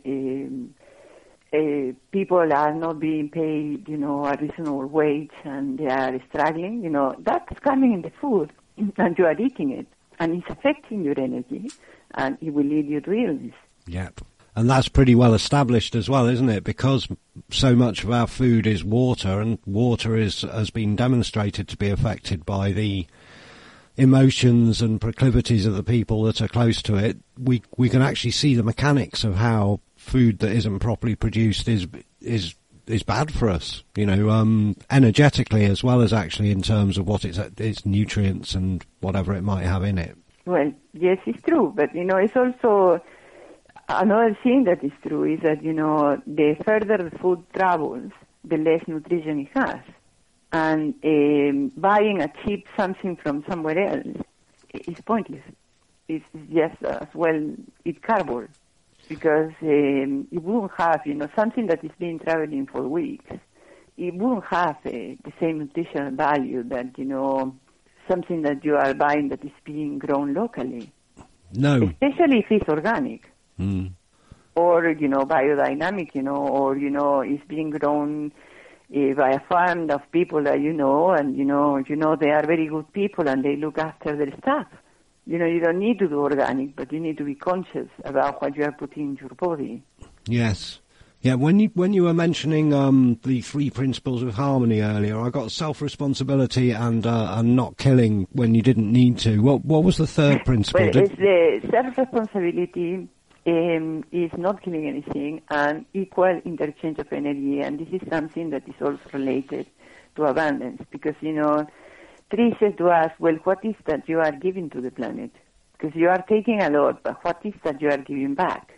people are not being paid, a reasonable wage and they are struggling? That's coming in the food and you are eating it. And it's affecting your energy, and it will lead you to illness. Yep. And that's pretty well established as well, isn't it? Because so much of our food is water, and water has been demonstrated to be affected by the emotions and proclivities of the people that are close to it. We can actually see the mechanics of how food that isn't properly produced is bad for us, energetically as well as actually in terms of what its nutrients and whatever it might have in it. Well, yes, it's true, but it's also another thing that is true is that the further the food travels, the less nutrition it has, and buying a cheap something from somewhere else is pointless. It's just as well it's cardboard. Because it wouldn't have, something that is being traveling for weeks, it wouldn't have the same nutritional value that, something that you are buying that is being grown locally. No. Especially if it's organic. Or, biodynamic, or, it's being grown by a farm of people that and, they are very good people and they look after their stuff. You don't need to do organic, but you need to be conscious about what you are putting in your body. Yes. Yeah, when you were mentioning the 3 principles of Harmony earlier, I got self-responsibility and not killing when you didn't need to. What was the third principle? Well, it's the self-responsibility is not killing anything and equal interchange of energy, and this is something that is also related to abundance, because, Tri says to us, well, what is that you are giving to the planet? Because you are taking a lot, but what is that you are giving back?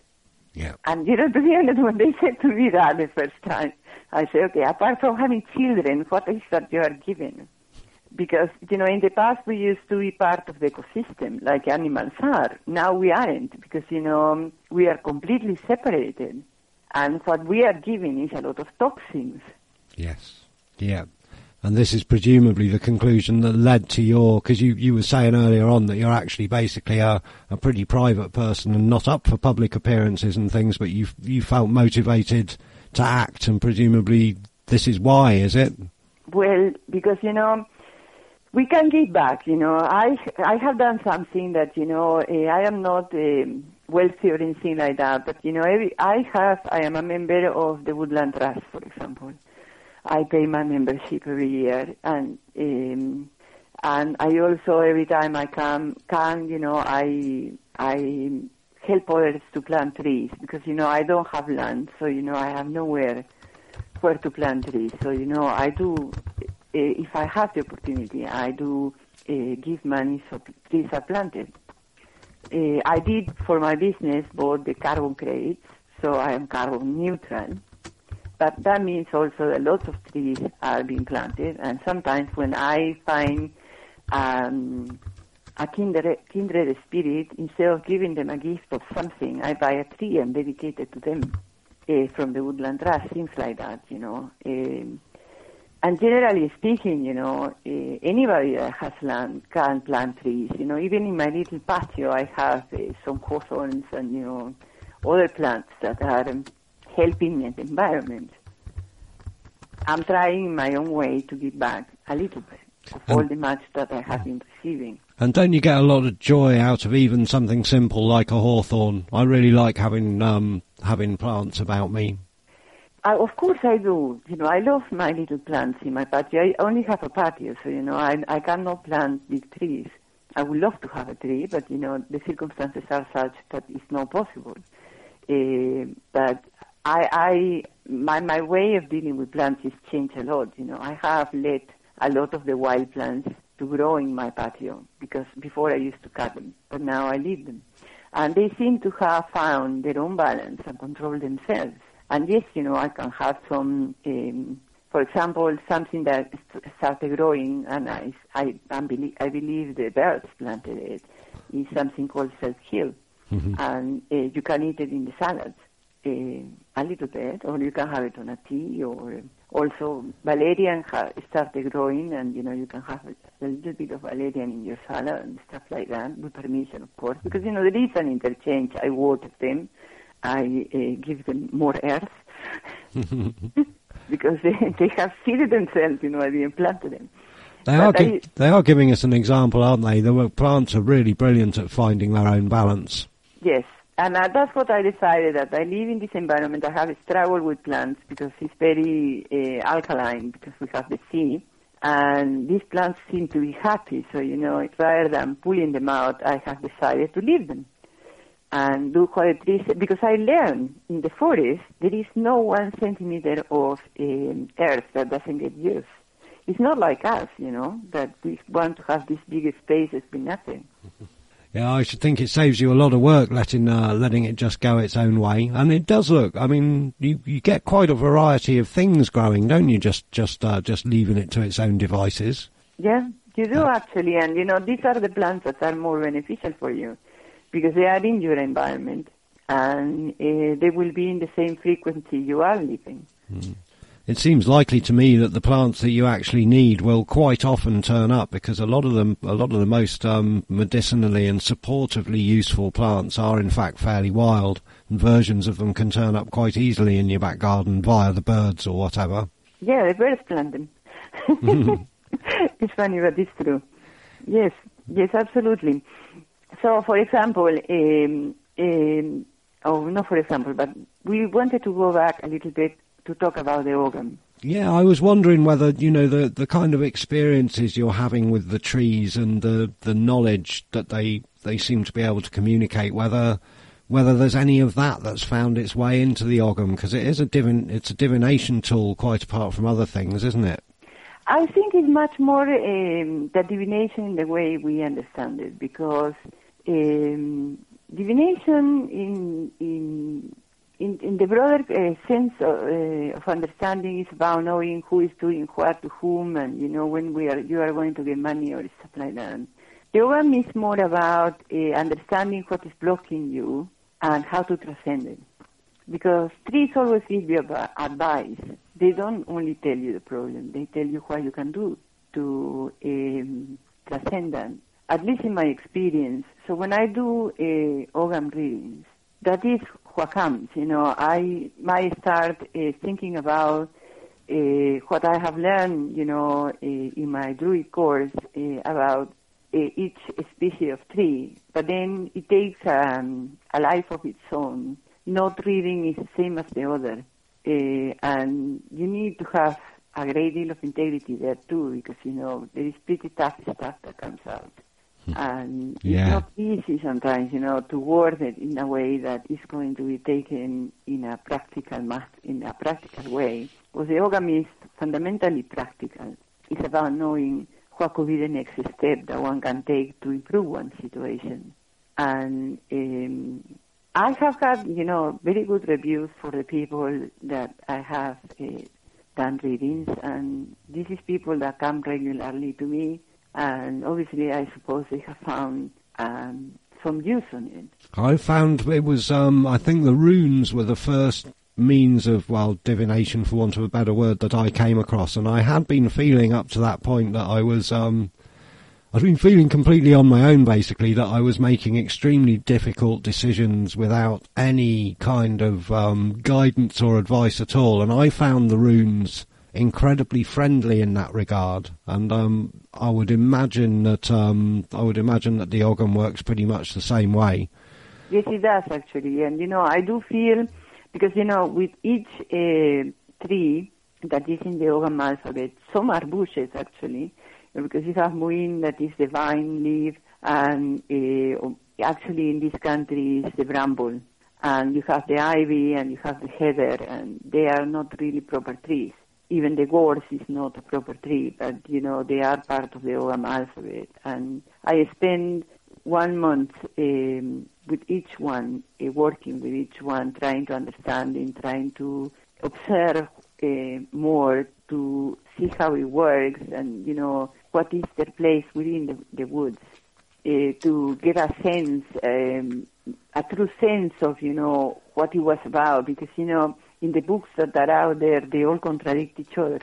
Yeah. And, to be honest, when they said to me that the first time, I said, okay, apart from having children, what is that you are given? Because, in the past we used to be part of the ecosystem, like animals are. Now we aren't, because, we are completely separated. And what we are giving is a lot of toxins. Yes. Yeah. And this is presumably the conclusion that led to your, because you were saying earlier on that you're actually basically a pretty private person and not up for public appearances and things, but you felt motivated to act, and presumably this is why, is it? Well, because, we can give back, I have done something that, I am not wealthy or anything like that, but, I am a member of the Woodland Trust, for example. I pay my membership every year, and I also, every time I can, I help others to plant trees, because, I don't have land, so, I have nowhere where to plant trees. So, I do, if I have the opportunity, I do give money so trees are planted. I did, for my business, bought the carbon credits, so I am carbon neutral. But that means also that lots of trees are being planted, and sometimes when I find a kindred spirit, instead of giving them a gift of something, I buy a tree and dedicate it to them from the Woodland Trust, things like that, And generally speaking, anybody that has land can plant trees. Even in my little patio, I have some hawthorns and, other plants that are helping the environment. I'm trying in my own way to give back a little bit of all the much that I have been receiving. And don't you get a lot of joy out of even something simple like a hawthorn? I really like having plants about me. Of course I do. I love my little plants in my patio. I only have a patio, so, I cannot plant big trees. I would love to have a tree, but, the circumstances are such that it's not possible. But my way of dealing with plants has changed a lot. I have let a lot of the wild plants to grow in my patio, because before I used to cut them, but now I leave them. And they seem to have found their own balance and control themselves. And yes, I can have some, for example, something that started growing, and I believe the birds planted it, is something called self-heal. Mm-hmm. And you can eat it in the salads, a little bit, or you can have it on a tea, or also valerian started growing, and, you can have a little bit of valerian in your salad and stuff like that, with permission, of course, because, there is an interchange. I water them. I give them more earth because they have seeded themselves, I didn't plant them. They are giving us an example, aren't they? The plants are really brilliant at finding their own balance. Yes, and that's what I decided, that I live in this environment. I have struggled with plants because it's very alkaline, because we have the sea, and these plants seem to be happy. So, rather than pulling them out, I have decided to leave them. And do what it is, because I learned in the forest there is no 1 centimeter of earth that doesn't get used. It's not like us, that we want to have these big spaces with nothing. Yeah, I should think it saves you a lot of work letting it just go its own way. And it does look, I mean, you get quite a variety of things growing, don't you, just leaving it to its own devices? Yeah, you do actually, and these are the plants that are more beneficial for you, because they are in your environment, and they will be in the same frequency you are living. Mm. It seems likely to me that the plants that you actually need will quite often turn up, because a lot of the most medicinally and supportively useful plants are in fact fairly wild, and versions of them can turn up quite easily in your back garden via the birds or whatever. Yeah, the birds plant them. It's funny, but it's true. Yes, absolutely. So, for example, not for example, but we wanted to go back a little bit to talk about the Ogham. Yeah, I was wondering whether, the kind of experiences you're having with the trees and the knowledge that they seem to be able to communicate, whether there's any of that that's found its way into the Ogham, because it's a divination tool quite apart from other things, isn't it? I think it's much more the divination in the way we understand it, because divination in the broader sense of understanding, is about knowing who is doing what to whom, and when you are going to get money or stuff like that. Yoga is more about understanding what is blocking you and how to transcend it. Because trees always give you advice. They don't only tell you the problem; they tell you what you can do to transcend them. At least in my experience. So when I do Ogam readings, that is what comes. I might start thinking about what I have learned, in my Druid course about each species of tree. But then it takes a life of its own. Not reading is the same as the other. And you need to have a great deal of integrity there too, because, there is pretty tough stuff that comes out. And it's not easy sometimes, to word it in a way that is going to be taken in a practical way. Because the Ogam is fundamentally practical. It's about knowing what could be the next step that one can take to improve one's situation. And I have had, very good reviews for the people that I have done readings, and this is people that come regularly to me. And obviously, I suppose they have found some use on it. I found it was, I think the runes were the first means of, divination, for want of a better word, that I came across. And I had been feeling up to that point that I was, I'd been feeling completely on my own, basically, that I was making extremely difficult decisions without any kind of guidance or advice at all. And I found the runes incredibly friendly in that regard, and I would imagine that the Ogam works pretty much the same way. Yes, it does actually, and I do feel, because with each tree that is in the Ogam alphabet, some are bushes actually, because you have Muin, that is the vine leaf, and actually in this country is the bramble, and you have the ivy and you have the heather, and they are not really proper trees. Even the gorse is not a proper tree, but, they are part of the Ogam alphabet. And I spend 1 month with each one, working with each one, trying to understand and trying to observe more to see how it works and, what is their place within the woods, to get a sense, a true sense of, what it was about. Because, in the books that are out there, they all contradict each other.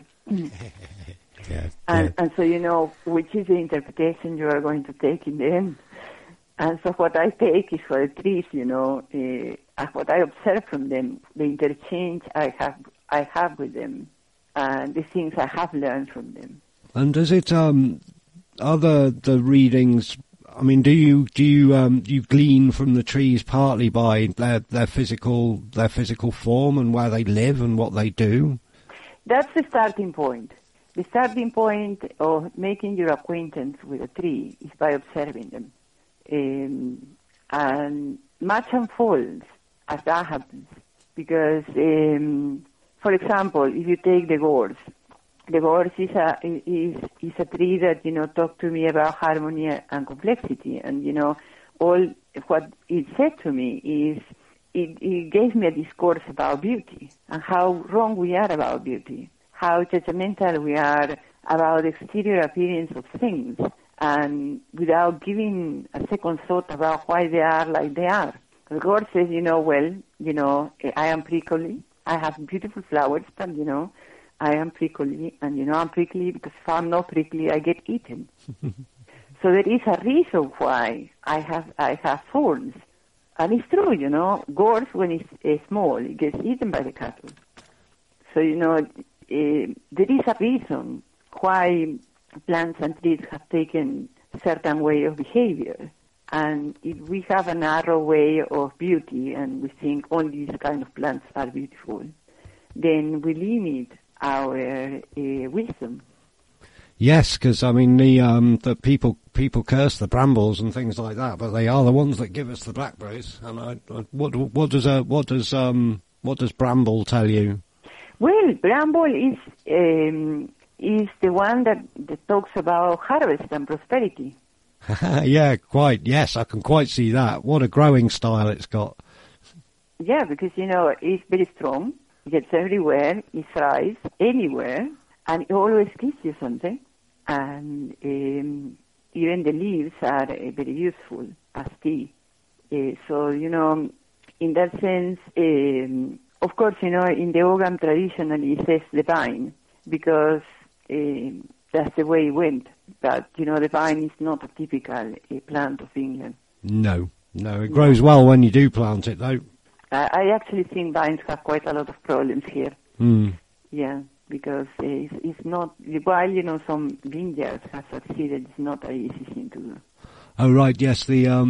And so, which is the interpretation you are going to take in the end. And so what I take is for the trees, what I observe from them, the interchange I have with them, and the things I have learned from them. And does it, the readings, I mean, do you glean from the trees partly by their physical form and where they live and what they do? That's the starting point. The starting point of making your acquaintance with a tree is by observing them. And much unfolds as that happens. Because, for example, if you take the gorse is a tree that, talked to me about harmony and complexity. And, all what it said to me is it gave me a discourse about beauty and how wrong we are about beauty, how judgmental we are about the exterior appearance of things, and without giving a second thought about why they are like they are. The gorse says, I am prickly, I have beautiful flowers, but, I am prickly, and, I'm prickly because if I'm not prickly, I get eaten. So there is a reason why I have thorns. And it's true, gorse, when it's small, it gets eaten by the cattle. So, there is a reason why plants and trees have taken a certain way of behavior. And if we have a narrow way of beauty and we think all these kind of plants are beautiful, then we limit our wisdom. Yes, because I mean the people curse the brambles and things like that, but they are the ones that give us the blackberries. And what does bramble tell you? Well, bramble is the one that talks about harvest and prosperity. Yeah, quite. Yes, I can quite see that. What a growing style it's got. Yeah, because, it's very strong. It gets everywhere. It thrives anywhere. And it always gives you something. And even the leaves are very useful as tea. So, in that sense, of course, in the Ogham traditionally it says the vine, because that's the way it went. But, the vine is not a typical plant of England. No, it grows well when you do plant it, though. I actually think vines have quite a lot of problems here. Mm. Yeah, because it's not, while, some vineyards have succeeded, it's not an easy thing to do. Oh right, yes.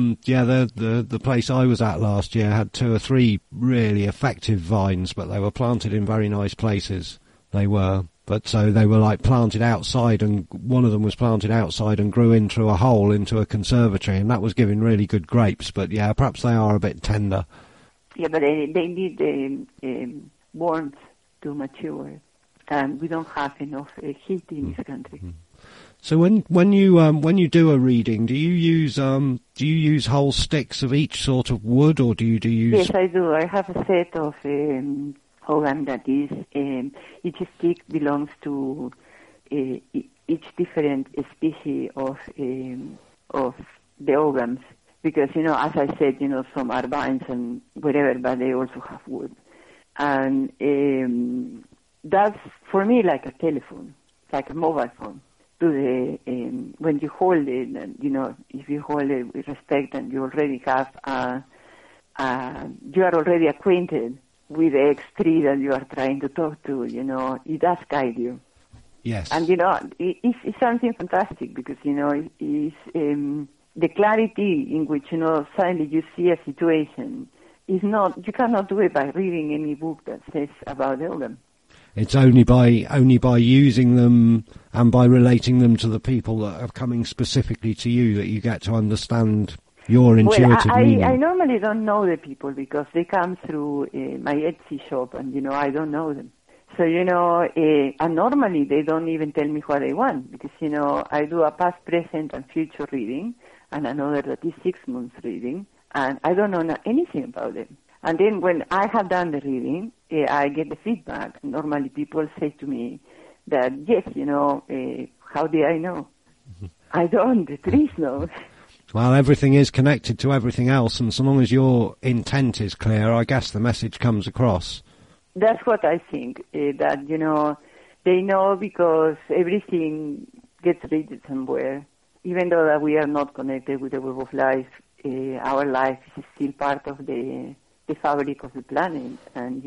The place I was at last year had 2 or 3 really effective vines, but they were planted in very nice places. They were, but so they were like planted outside, and one of them was planted outside and grew in through a hole into a conservatory, and that was giving really good grapes. But yeah, perhaps they are a bit tender. Yeah, but they need warmth to mature, and we don't have enough heat in this country. Mm. So when you do a reading, do you use whole sticks of each sort of wood, or do you use? Yes, I do. I have a set of Ogham that is each stick belongs to each different species of the Oghams, because as I said, some are vines and whatever, but they also have wood, and that's for me like a telephone, like a mobile phone. To the when you hold it, if you hold it with respect, and you already have you are already acquainted with the X tree that you are trying to talk to, it does guide you. Yes. And it's something fantastic, because it's the clarity in which suddenly you see a situation is not, you cannot do it by reading any book that says about the Ogham. It's only by using them and by relating them to the people that are coming specifically to you that you get to understand your intuitive meaning. I normally don't know the people, because they come through my Etsy shop, and I don't know them. So and normally they don't even tell me what they want, because I do a past, present, and future reading, and another that is 6 months reading, and I don't know anything about them. And then when I have done the reading, I get the feedback. Normally people say to me that, yes, how did I know? I don't, the trees know. Well, everything is connected to everything else, and so long as your intent is clear, I guess the message comes across. That's what I think, that, they know, because everything gets read somewhere. Even though that we are not connected with the web of life, our life is still part of the fabric of the planet, and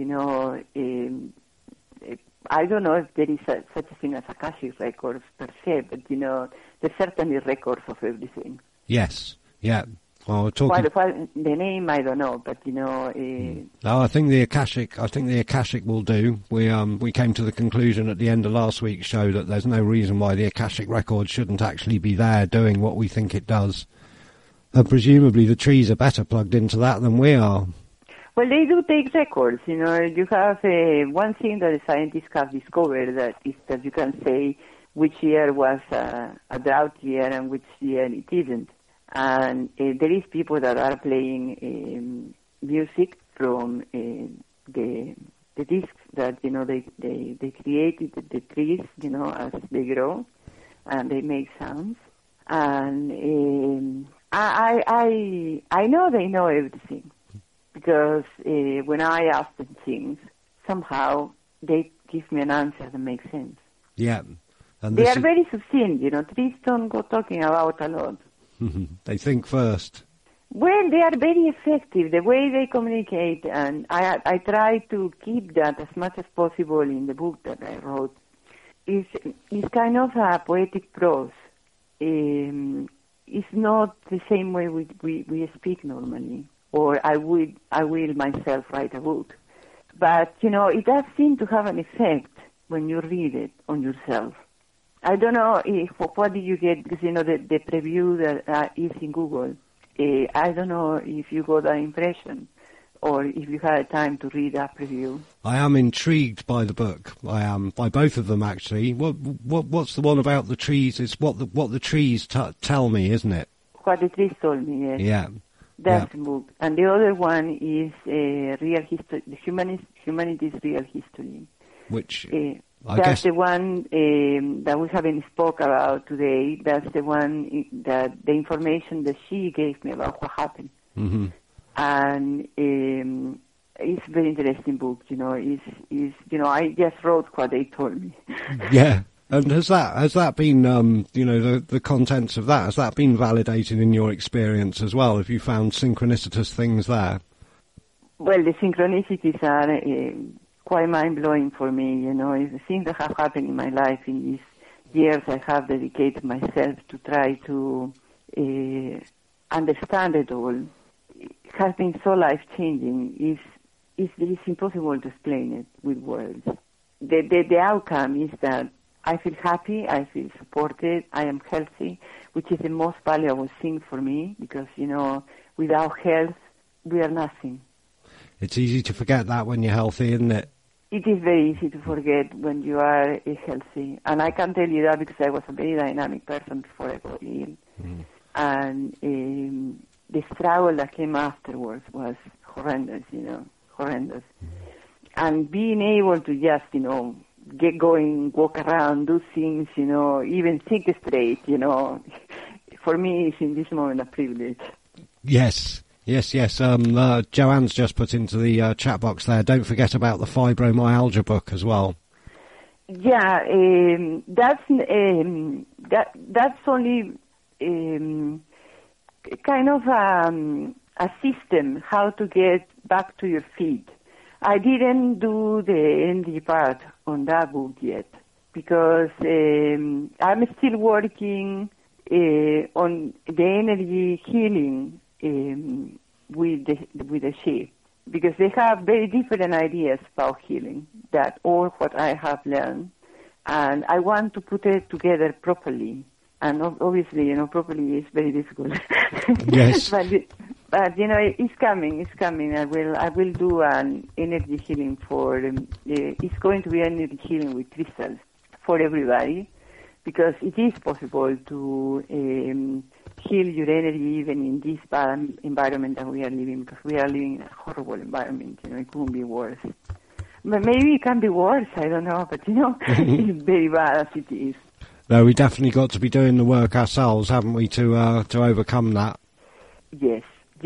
I don't know if there is such a thing as Akashic records per se, but there's certainly records of everything. Yes, yeah. Well, the name I don't know, but No, I think the Akashic will do. We came to the conclusion at the end of last week's show that there's no reason why the Akashic record shouldn't actually be there doing what we think it does. And presumably the trees are better plugged into that than we are. Well, they do take records. You have one thing that the scientists have discovered, that is that you can say which year was a drought year and which year it isn't. And there is people that are playing music from the discs that they created the trees as they grow, and they make sounds. And I know they know everything. Because when I ask them things, somehow they give me an answer that makes sense. Yeah. And they are very succinct, trees don't go talking about a lot. They think first. Well, they are very effective, the way they communicate, and I try to keep that as much as possible in the book that I wrote. It's kind of a poetic prose. It's not the same way we speak normally. Or I will myself write a book. But, it does seem to have an effect when you read it on yourself. I don't know what did you get, because, the preview that is in Google, I don't know if you got that impression, or if you had time to read that preview. I am intrigued by the book. I am, by both of them, actually. What's the one about the trees? It's what the trees tell me, isn't it? What the trees told me, yes. Yeah. That's the book. And the other one is Real History, the Humanity's Real History. Which that's the one that we haven't spoke about today. That's the one that the information that she gave me about what happened. Mm-hmm. And it's a very interesting book. I just wrote what they told me. Yeah. And has that been, the contents of that, has that been validated in your experience as well? Have you found synchronicitous things there? Well, the synchronicities are quite mind-blowing for me, It's the things that have happened in my life in these years. I have dedicated myself to try to understand it all. It has been so life-changing. It's impossible to explain it with words. The outcome is that I feel happy, I feel supported, I am healthy, which is the most valuable thing for me because, without health, we are nothing. It's easy to forget that when you're healthy, isn't it? It is very easy to forget when you are healthy. And I can tell you that because I was a very dynamic person before I got ill. Mm. And the struggle that came afterwards was horrendous, horrendous. Mm. And being able to just, get going, walk around, do things, even think straight, for me is in this moment a privilege. Yes. Joanne's just put into the chat box there, don't forget about the fibromyalgia book as well. Yeah, that's only kind of a system how to get back to your feet. I didn't do the energy part on that book yet because I'm still working on the energy healing with the sheep because they have very different ideas about healing that all what I have learned, and I want to put it together properly. And obviously, properly is very difficult. Yes. But it's coming. I will do an energy healing for. It's going to be energy healing with crystals for everybody, because it is possible to heal your energy even in this bad environment that we are living. Because we are living in a horrible environment. It couldn't be worse. But maybe it can be worse. I don't know. But it's very bad as it is. No, we definitely got to be doing the work ourselves, haven't we, to overcome that? Yes.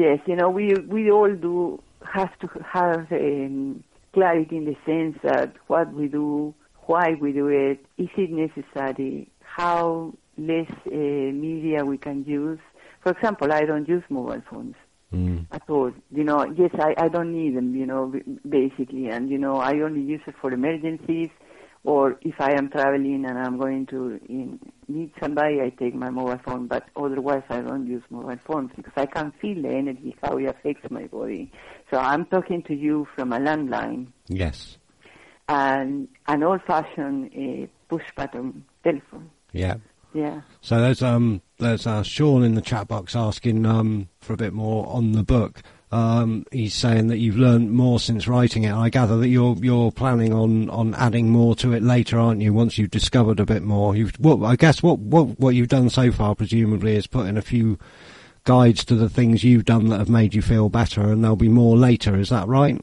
We all do have to have clarity in the sense that what we do, why we do it, is it necessary, how less media we can use. For example, I don't use mobile phones at all. Yes, I don't need them, basically, and I only use it for emergencies. Or if I am traveling and I'm going to meet somebody, I take my mobile phone. But otherwise, I don't use mobile phones because I can feel the energy, how it affects my body. So I'm talking to you from a landline. Yes. And an old-fashioned push-button telephone. Yeah. Yeah. So there's Sean in the chat box asking for a bit more on the book. He's saying that you've learned more since writing it. I gather that you're planning on adding more to it later, aren't you? Once you've discovered a bit more, I guess what you've done so far, presumably, is put in a few guides to the things you've done that have made you feel better, and there'll be more later. Is that right?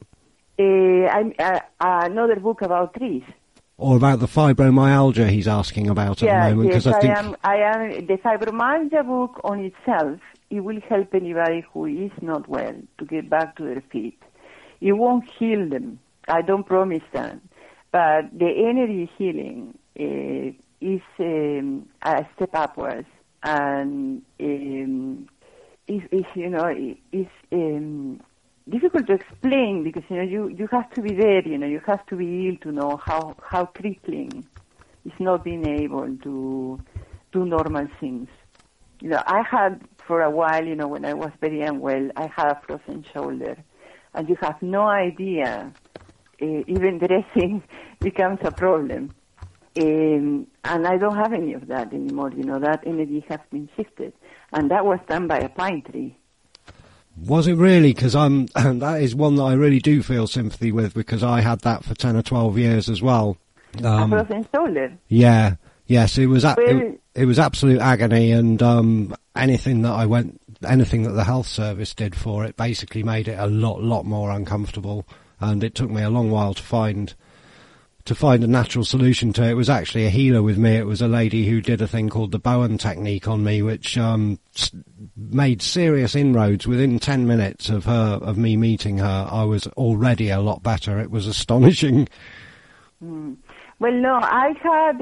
Another book about trees. Or about the fibromyalgia he's asking about at the moment. Yes, I am. The fibromyalgia book on itself, it will help anybody who is not well to get back to their feet. It won't heal them. I don't promise that. But the energy healing is a step upwards, and it's difficult to explain because you have to be there. You have to be ill to know how crippling is not being able to do normal things. I had for a while, when I was very unwell, I had a frozen shoulder, and you have no idea. Even dressing becomes a problem, and I don't have any of that anymore. That energy has been shifted, and that was done by a pine tree. Was it really? Because that is one that I really do feel sympathy with, because I had that for 10 or 12 years as well. A frozen shoulder? Yeah. Yes, it was it was absolute agony, and anything that I went anything that the health service did for it basically made it a lot more uncomfortable. And it took me a long while to find a natural solution to it. It was actually a healer with me. It was a lady who did a thing called the Bowen technique on me, which made serious inroads. Within 10 minutes of me meeting her, I was already a lot better. It was astonishing. Well, no, I had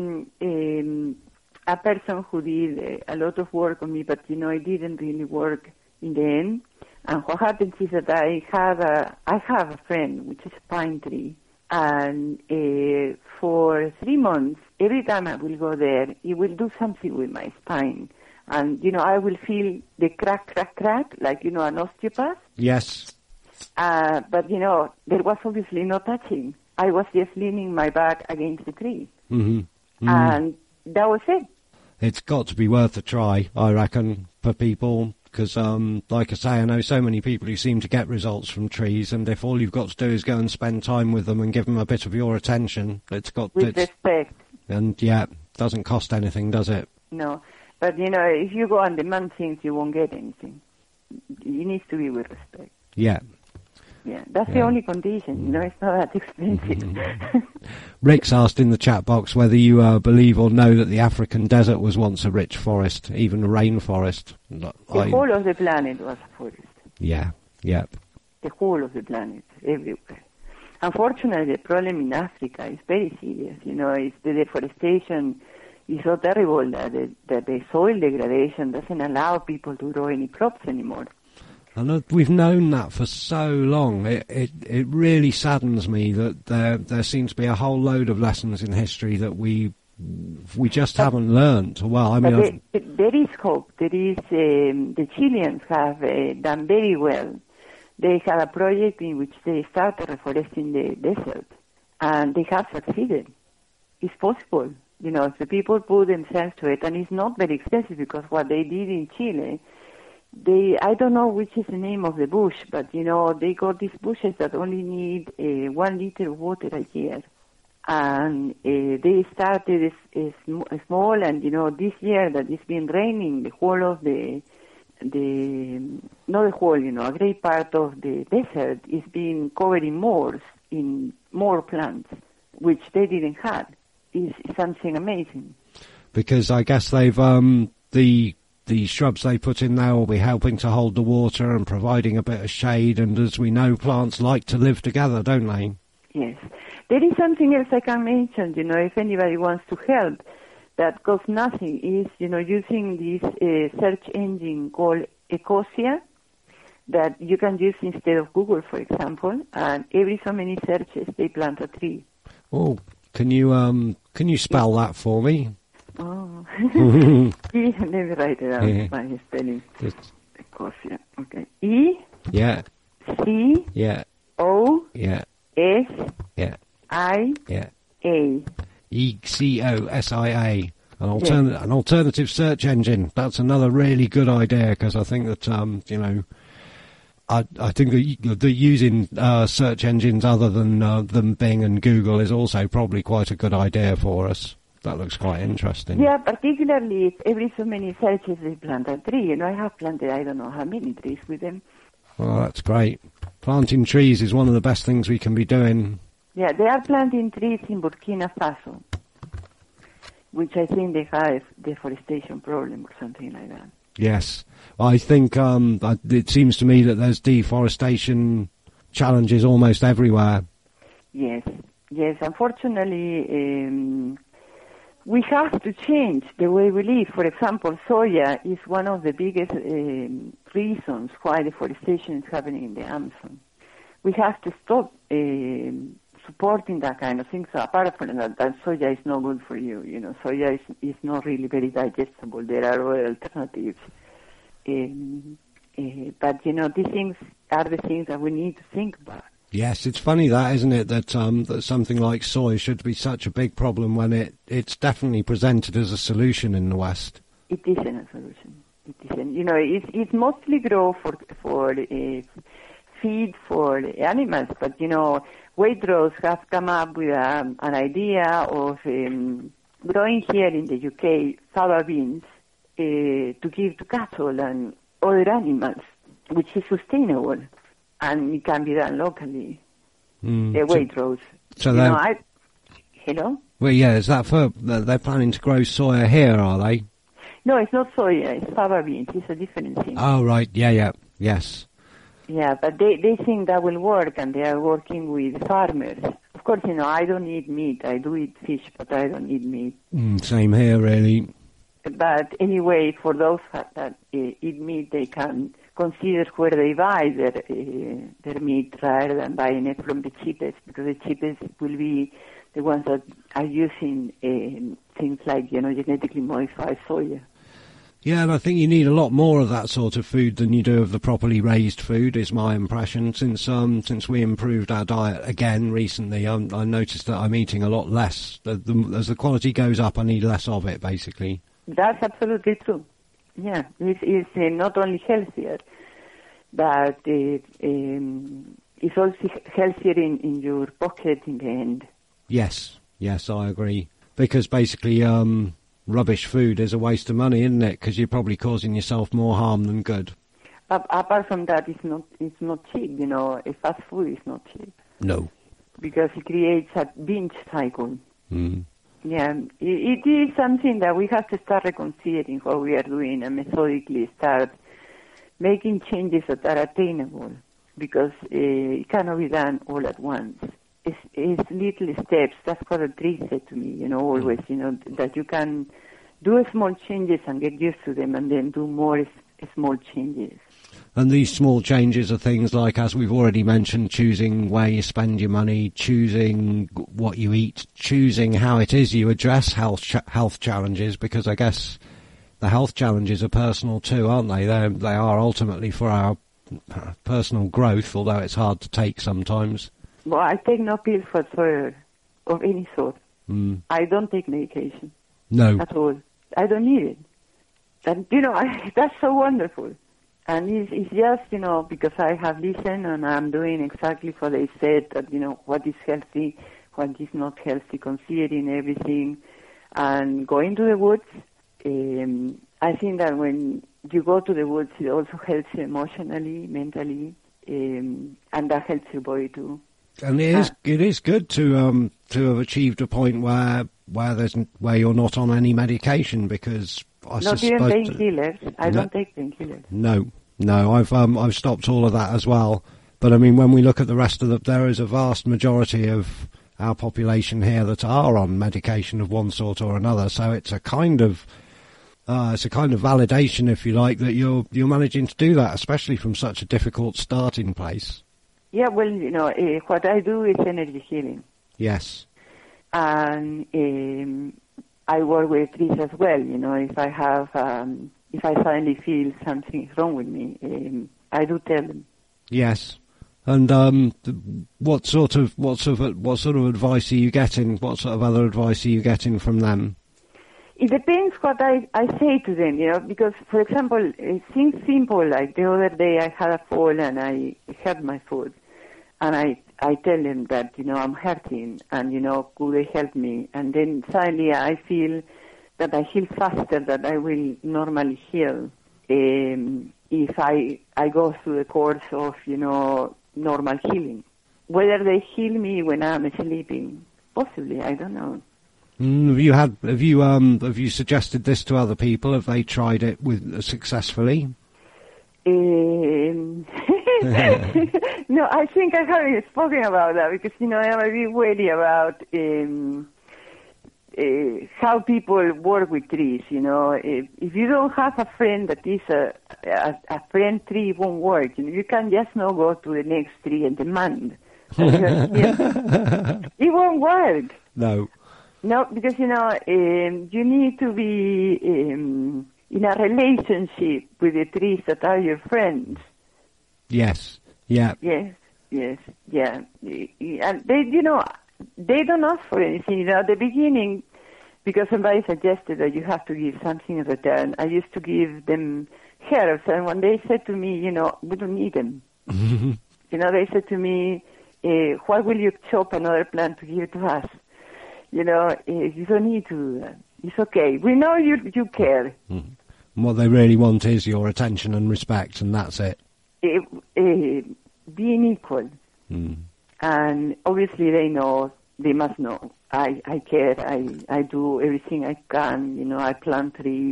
a person who did a lot of work on me, but it didn't really work in the end. And what happens is that I have a friend, which is a pine tree, and for 3 months, every time I will go there, it will do something with my spine. And, I will feel the crack, like, an osteopath. Yes. But, there was obviously no touching. I was just leaning my back against the tree. Mm-hmm. Mm-hmm. And that was it. It's got to be worth a try, I reckon, for people. Because, like I say, I know so many people who seem to get results from trees, and if all you've got to do is go and spend time with them and give them a bit of your attention, with respect. And, yeah, doesn't cost anything, does it? No. But, if you go and demand things, you won't get anything. It needs to be with respect. Yeah. Yeah, that's the only condition. It's not that expensive. Rick's asked in the chat box whether you believe or know that the African desert was once a rich forest, even a rainforest. The whole of the planet was a forest. Yeah, yeah. The whole of the planet, everywhere. Unfortunately, the problem in Africa is very serious. It's the deforestation is so terrible that the soil degradation doesn't allow people to grow any crops anymore. And we've known that for so long. It really saddens me that there seems to be a whole load of lessons in history that we just haven't learned. Well, I mean, there is hope. There is the Chileans have done very well. They had a project in which they started reforesting the desert, and they have succeeded. It's possible, if the people put themselves to it, and it's not very expensive because what they did in Chile. I don't know which is the name of the bush, but they got these bushes that only need 1 liter of water a year, and they started small, and this year that it's been raining, the whole of not the whole, a great part of the desert is being covered in more plants, which they didn't have. It's something amazing. Because I guess they've the shrubs they put in there will be helping to hold the water and providing a bit of shade, and as we know, plants like to live together, don't they? Yes. There is something else I can mention, if anybody wants to help, that costs nothing, is, using this search engine called Ecosia that you can use instead of Google, for example, and every so many searches they plant a tree. Oh, can you spell that for me? Oh, let me write it out by spelling. Ecosia. Okay. E. Yeah. C. Yeah. O. Yeah. S. Yeah. I. Yeah. A. ECOSIA. An alternative search engine. That's another really good idea, because I think that I think that using search engines other than Bing and Google is also probably quite a good idea for us. That looks quite interesting. Yeah, particularly if every so many searches they plant a tree. I have planted I don't know how many trees with them. Well, that's great. Planting trees is one of the best things we can be doing. Yeah, they are planting trees in Burkina Faso, which I think they have deforestation problem or something like that. Yes. I think it seems to me that there's deforestation challenges almost everywhere. Yes. Unfortunately, we have to change the way we live. For example, soya is one of the biggest reasons why deforestation is happening in the Amazon. We have to stop supporting that kind of thing. So apart from that soya is not good for you. Soya is not really very digestible. There are other alternatives. But, these things are the things that we need to think about. Yes, it's funny that, isn't it, that something like soy should be such a big problem when it's definitely presented as a solution in the West. It isn't a solution. It isn't. It's mostly grow for feed for animals, but, Waitrose have come up with an idea of growing here in the UK fava beans to give to cattle, and other animals, which is sustainable, and it can be done locally. Waitrose. So hello? Well, yeah, is that for, they're planning to grow soya here, are they? No, it's not soya, it's fava beans, it's a different thing. Oh, right, yes. Yeah, but they think that will work, and they are working with farmers. Of course, I don't eat meat. I do eat fish, but I don't eat meat. Same here, really. But anyway, for those that eat meat, they can consider where they buy their meat rather than buying it from the cheapest, because the cheapest will be the ones that are using things like, genetically modified soya. Yeah, and I think you need a lot more of that sort of food than you do of the properly raised food, is my impression. Since we improved our diet again recently, I noticed that I'm eating a lot less. As the quality goes up, I need less of it, basically. That's absolutely true. Yeah, it's not only healthier, but it's also healthier in your pocket in the end. Yes, I agree. Because basically, rubbish food is a waste of money, isn't it? Because you're probably causing yourself more harm than good. Apart from that, it's not cheap. Fast food is not cheap. No. Because it creates a binge cycle. Mm. Yeah, it is something that we have to start reconsidering what we are doing and methodically start making changes that are attainable, because it cannot be done all at once. It's little steps. That's what the tree said to me, always, that you can do small changes and get used to them, and then do more small changes. And these small changes are things like, as we've already mentioned, choosing where you spend your money, choosing what you eat, choosing how it is you address health challenges, because I guess the health challenges are personal too, aren't they? They are ultimately for our personal growth, although it's hard to take sometimes. Well, I take no pills whatsoever of any sort. I don't take medication. No. At all. I don't need it. And, that's so wonderful. And it's just, because I have listened and I'm doing exactly what they said, that, what is healthy, what is not healthy, considering everything, and going to the woods. I think that when you go to the woods, it also helps you emotionally, mentally, and that helps your body too. And it is good to have achieved a point where you're not on any medication, because not even painkillers. I don't take painkillers. No, I've stopped all of that as well. But I mean, when we look at the rest of there is a vast majority of our population here that are on medication of one sort or another. So it's a kind of validation, if you like, that you're managing to do that, especially from such a difficult starting place. Yeah, well, what I do is energy healing. Yes. And I work with trees as well. If I suddenly feel something is wrong with me, I do tell them. Yes. And what sort of advice are you getting? What sort of other advice are you getting from them? It depends what I say to them, because, for example, things simple, like the other day I had a fall and I hurt my foot. And I tell them that, I'm hurting and, could they help me? And then suddenly I feel that I heal faster than I will normally heal if I go through the course of, normal healing. Whether they heal me when I'm sleeping, possibly, I don't know. Have you suggested this to other people? Have they tried it successfully? No, I think I haven't spoken about that because, I'm a bit wary about how people work with trees, If you don't have a friend that is a friend tree, it won't work. You can't just not go to the next tree and demand. It won't work. No. No, because, you need to be in a relationship with the trees that are your friends. Yes. Yeah. Yes, yeah. And they don't ask for anything. At the beginning, because somebody suggested that you have to give something in return, I used to give them herbs, and when they said to me, we don't need them. They said to me, why will you chop another plant to give to us? You don't need to do that. It's okay. We know you care. And what they really want is your attention and respect, and that's it. Being equal. And obviously they must know. I care, I do everything I can, I plant trees,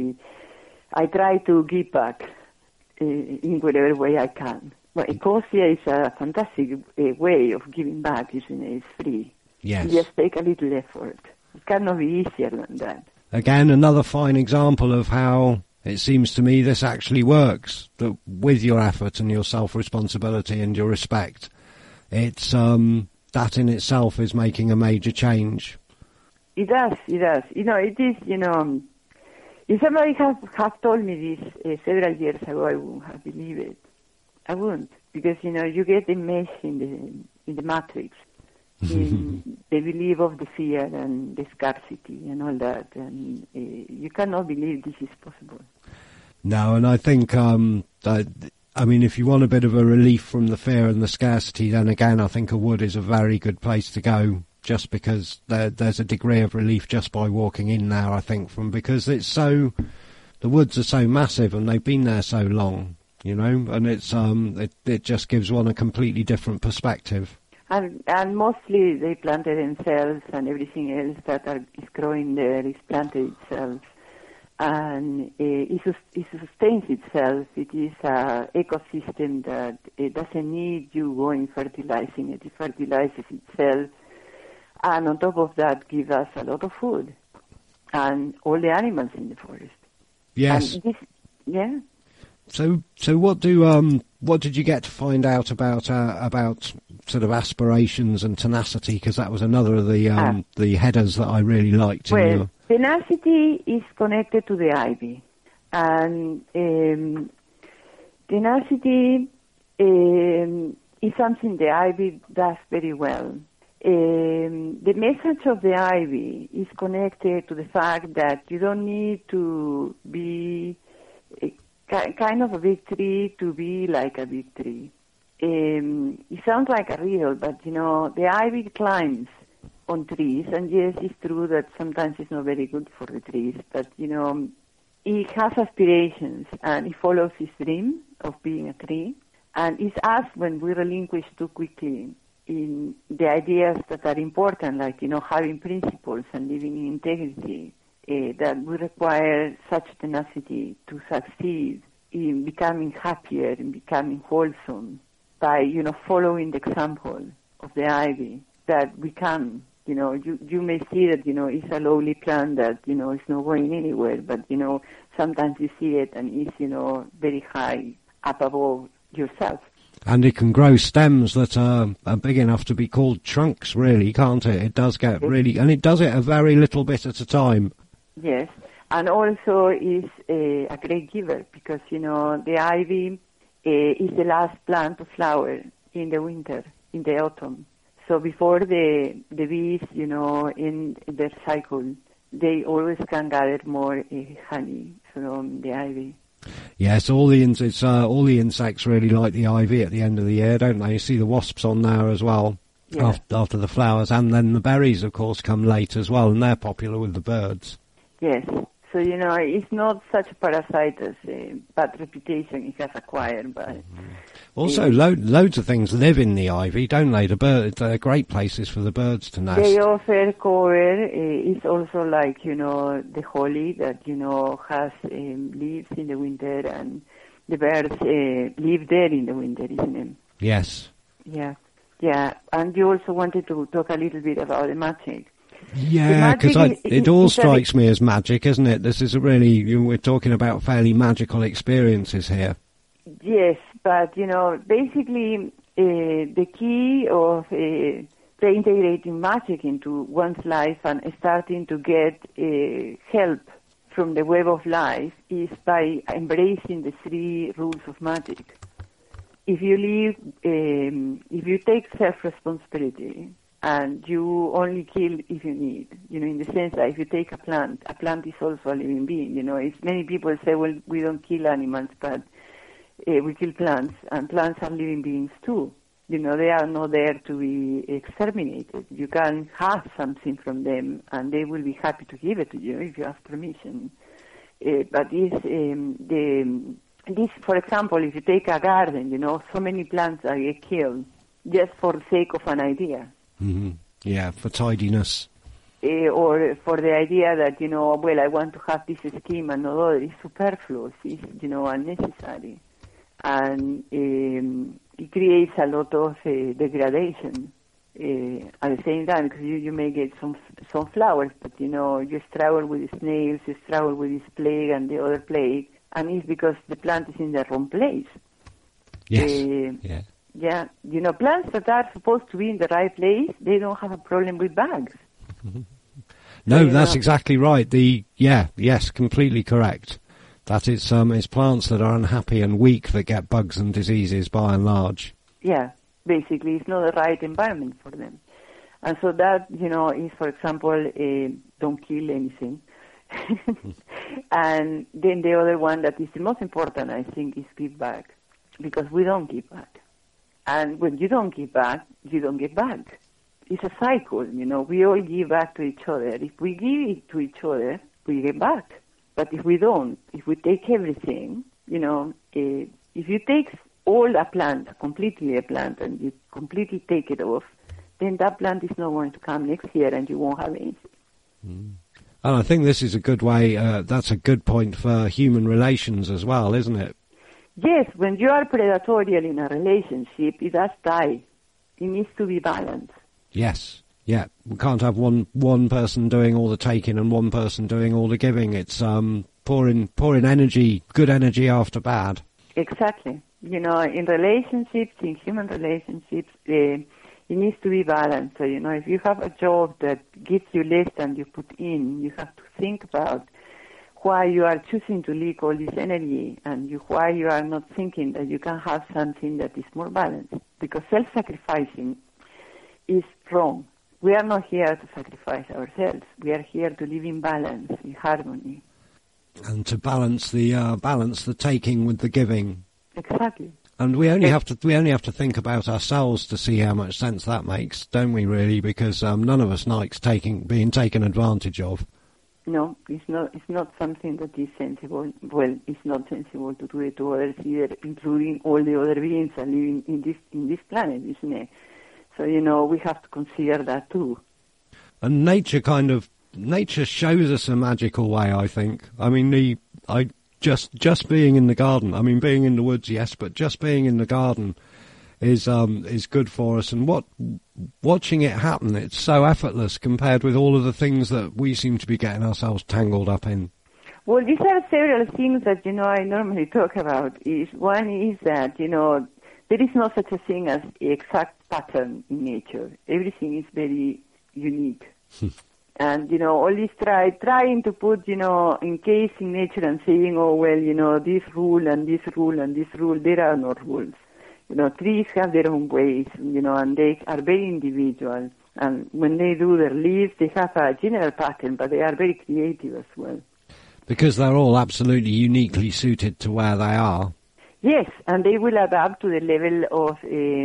I try to give back in whatever way I can. But Ecosia is a fantastic way of giving back, isn't it? It's free. Yes. You just take a little effort. It cannot be easier than that. Again, another fine example of how it seems to me this actually works, that with your effort and your self-responsibility and your respect, it's that in itself is making a major change. It does. It is, if somebody have told me this several years ago, I wouldn't have believed it. I wouldn't, because, you get enmeshed in the matrix, in the belief of the fear and the scarcity and all that, and you cannot believe this is possible. No, and I think, if you want a bit of a relief from the fear and the scarcity, then again, I think a wood is a very good place to go, just because there's a degree of relief just by walking in there, I think, because the woods are so massive and they've been there so long, and it's it just gives one a completely different perspective. And mostly they planted themselves, and everything else that is growing there is planted itself. And it sustains itself. It is an ecosystem that it doesn't need you going fertilizing it. It fertilizes itself. And on top of that, gives us a lot of food. And all the animals in the forest. Yes. Yeah. So what did you get to find out about sort of aspirations and tenacity? Because that was another of the headers that I really liked. Well, tenacity is connected to the ivy, and tenacity is something the ivy does very well. The message of the ivy is connected to the fact that you don't need to be kind of a big tree to be like a big tree. It sounds like a riddle, but the ivy climbs on trees, and yes, it's true that sometimes it's not very good for the trees, but it has aspirations and it follows its dream of being a tree, and it's us when we relinquish too quickly in the ideas that are important, like having principles and living in integrity, that we require such tenacity to succeed in becoming happier and becoming wholesome by, following the example of the ivy, that we can, you may see that, it's a lowly plant that, it's not going anywhere, but, sometimes you see it and it's, very high up above yourself. And it can grow stems that are big enough to be called trunks, really, can't it? It does get really, and it does it a very little bit at a time. Yes, and also is a great giver, because, the ivy is the last plant to flower in the winter, in the autumn. So before the bees, in their cycle, they always can gather more honey from the ivy. Yes, all the insects really like the ivy at the end of the year, don't they? You see the wasps on there as well, after the flowers, and then the berries, of course, come late as well, and they're popular with the birds. Yes, so it's not such a parasite as bad reputation it has acquired, but also loads of things live in the ivy, don't they? They're great places for the birds to nest. They offer cover. It's also like the holly that has leaves in the winter, and the birds live there in the winter, isn't it? Yes. Yeah. And you also wanted to talk a little bit about the magic. Yeah, because it all strikes me as magic, isn't it? This is we're talking about fairly magical experiences here. Yes, but, basically the key of reintegrating magic into one's life and starting to get help from the web of life is by embracing the 3 rules of magic. If you take self-responsibility, and you only kill if you need, in the sense that if you take a plant is also a living being, many people say, well, we don't kill animals, but we kill plants, and plants are living beings too. They are not there to be exterminated. You can have something from them, and they will be happy to give it to you if you ask permission. but this, for example, if you take a garden, so many plants that get killed just for the sake of an idea. Mm-hmm. Yeah, for tidiness. Or for the idea that, well, I want to have this scheme and no other. It's superfluous. It's, unnecessary. And it creates a lot of degradation at the same time, because you may get some flowers, but, you struggle with the snails, you struggle with this plague and the other plague, and it's because the plant is in the wrong place. Yes. Yeah. Yeah. Plants that are supposed to be in the right place, they don't have a problem with bugs. No, that's exactly right. Yes, completely correct. That it's plants that are unhappy and weak that get bugs and diseases by and large. Yeah, basically it's not the right environment for them. And so that, is, for example, don't kill anything. And then the other one that is the most important, I think, is give back. Because we don't give back. And when you don't give back, you don't get back. It's a cycle, we all give back to each other. If we give it to each other, we get back. But if we don't, if we take everything, if you take all a plant, completely a plant, and you completely take it off, then that plant is not going to come next year and you won't have anything. Mm. And I think this is a good way, that's a good point for human relations as well, isn't it? Yes, when you are predatorial in a relationship, it does die. It needs to be balanced. Yes, yeah. We can't have one person doing all the taking and one person doing all the giving. It's pouring energy, good energy after bad. Exactly. In relationships, in human relationships, it needs to be balanced. So, if you have a job that gives you less than you put in, you have to think about why you are choosing to leak all this energy and why you are not thinking that you can have something that is more balanced. Because self-sacrificing is wrong. We are not here to sacrifice ourselves. We are here to live in balance, in harmony. And to balance the taking with the giving. Exactly. And we only have to think about ourselves to see how much sense that makes, don't we? Really, because none of us likes being taken advantage of. No, it's not something that is sensible. Well, it's not sensible to do it to others either, including all the other beings that live in this planet, isn't it? So, we have to consider that too. And nature shows us a magical way, I think. I mean, just being in the garden, I mean, being in the woods, yes, but just being in the garden is good for us. And watching it happen, it's so effortless compared with all of the things that we seem to be getting ourselves tangled up in. Well, these are several things that, I normally talk about. One is that, there is no such a thing as exact pattern in nature. Everything is very unique. And, all this trying to put, encasing nature and saying, oh, well, this rule and this rule and this rule, there are no rules. Trees have their own ways, and they are very individual. And when they do their leaves, they have a general pattern, but they are very creative as well. Because they're all absolutely uniquely suited to where they are. Yes, and they will adapt to the level of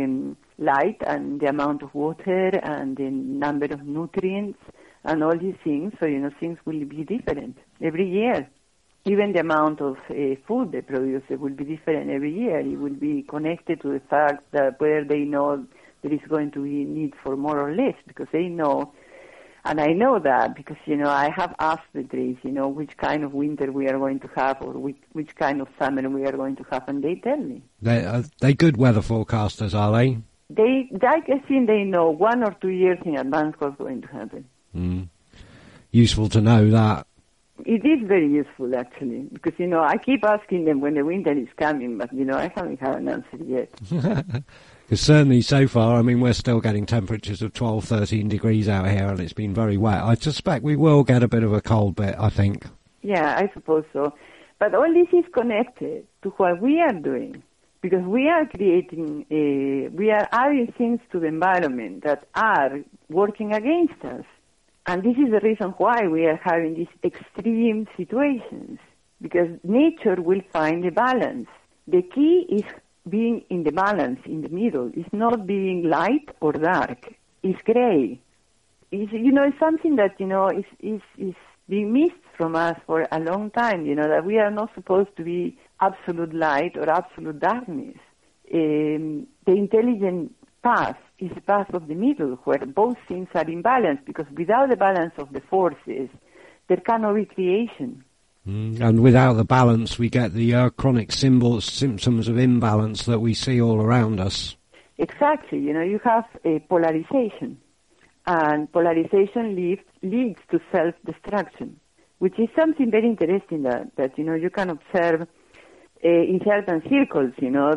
light and the amount of water and the number of nutrients and all these things. So, things will be different every year. Even the amount of food they produce will be different every year. It will be connected to the fact that whether they know there is going to be need for more or less, because they know. And I know that because, I have asked the trees, which kind of winter we are going to have or which kind of summer we are going to have, and they tell me. They good weather forecasters, are they? I think they know 1 or 2 years in advance what's going to happen. Mm. Useful to know that. It is very useful, actually, because, I keep asking them when the winter is coming, but, I haven't had an answer yet. Because certainly so far, I mean, we're still getting temperatures of 12, 13 degrees out here, and it's been very wet. I suspect we will get a bit of a cold bit, I think. Yeah, I suppose so. But all this is connected to what we are doing, because we are creating, we are adding things to the environment that are working against us. And this is the reason why we are having these extreme situations, because nature will find a balance. The key is being in the balance, in the middle. It's not being light or dark. It's gray. It's something that, is being missed from us for a long time, that we are not supposed to be absolute light or absolute darkness. The intelligent path is the path of the middle, where both things are in balance, because without the balance of the forces, there cannot be creation. And without the balance, we get the chronic symptoms of imbalance that we see all around us. Exactly. You have a polarization, and polarization leads to self-destruction, which is something very interesting that you can observe in certain circles,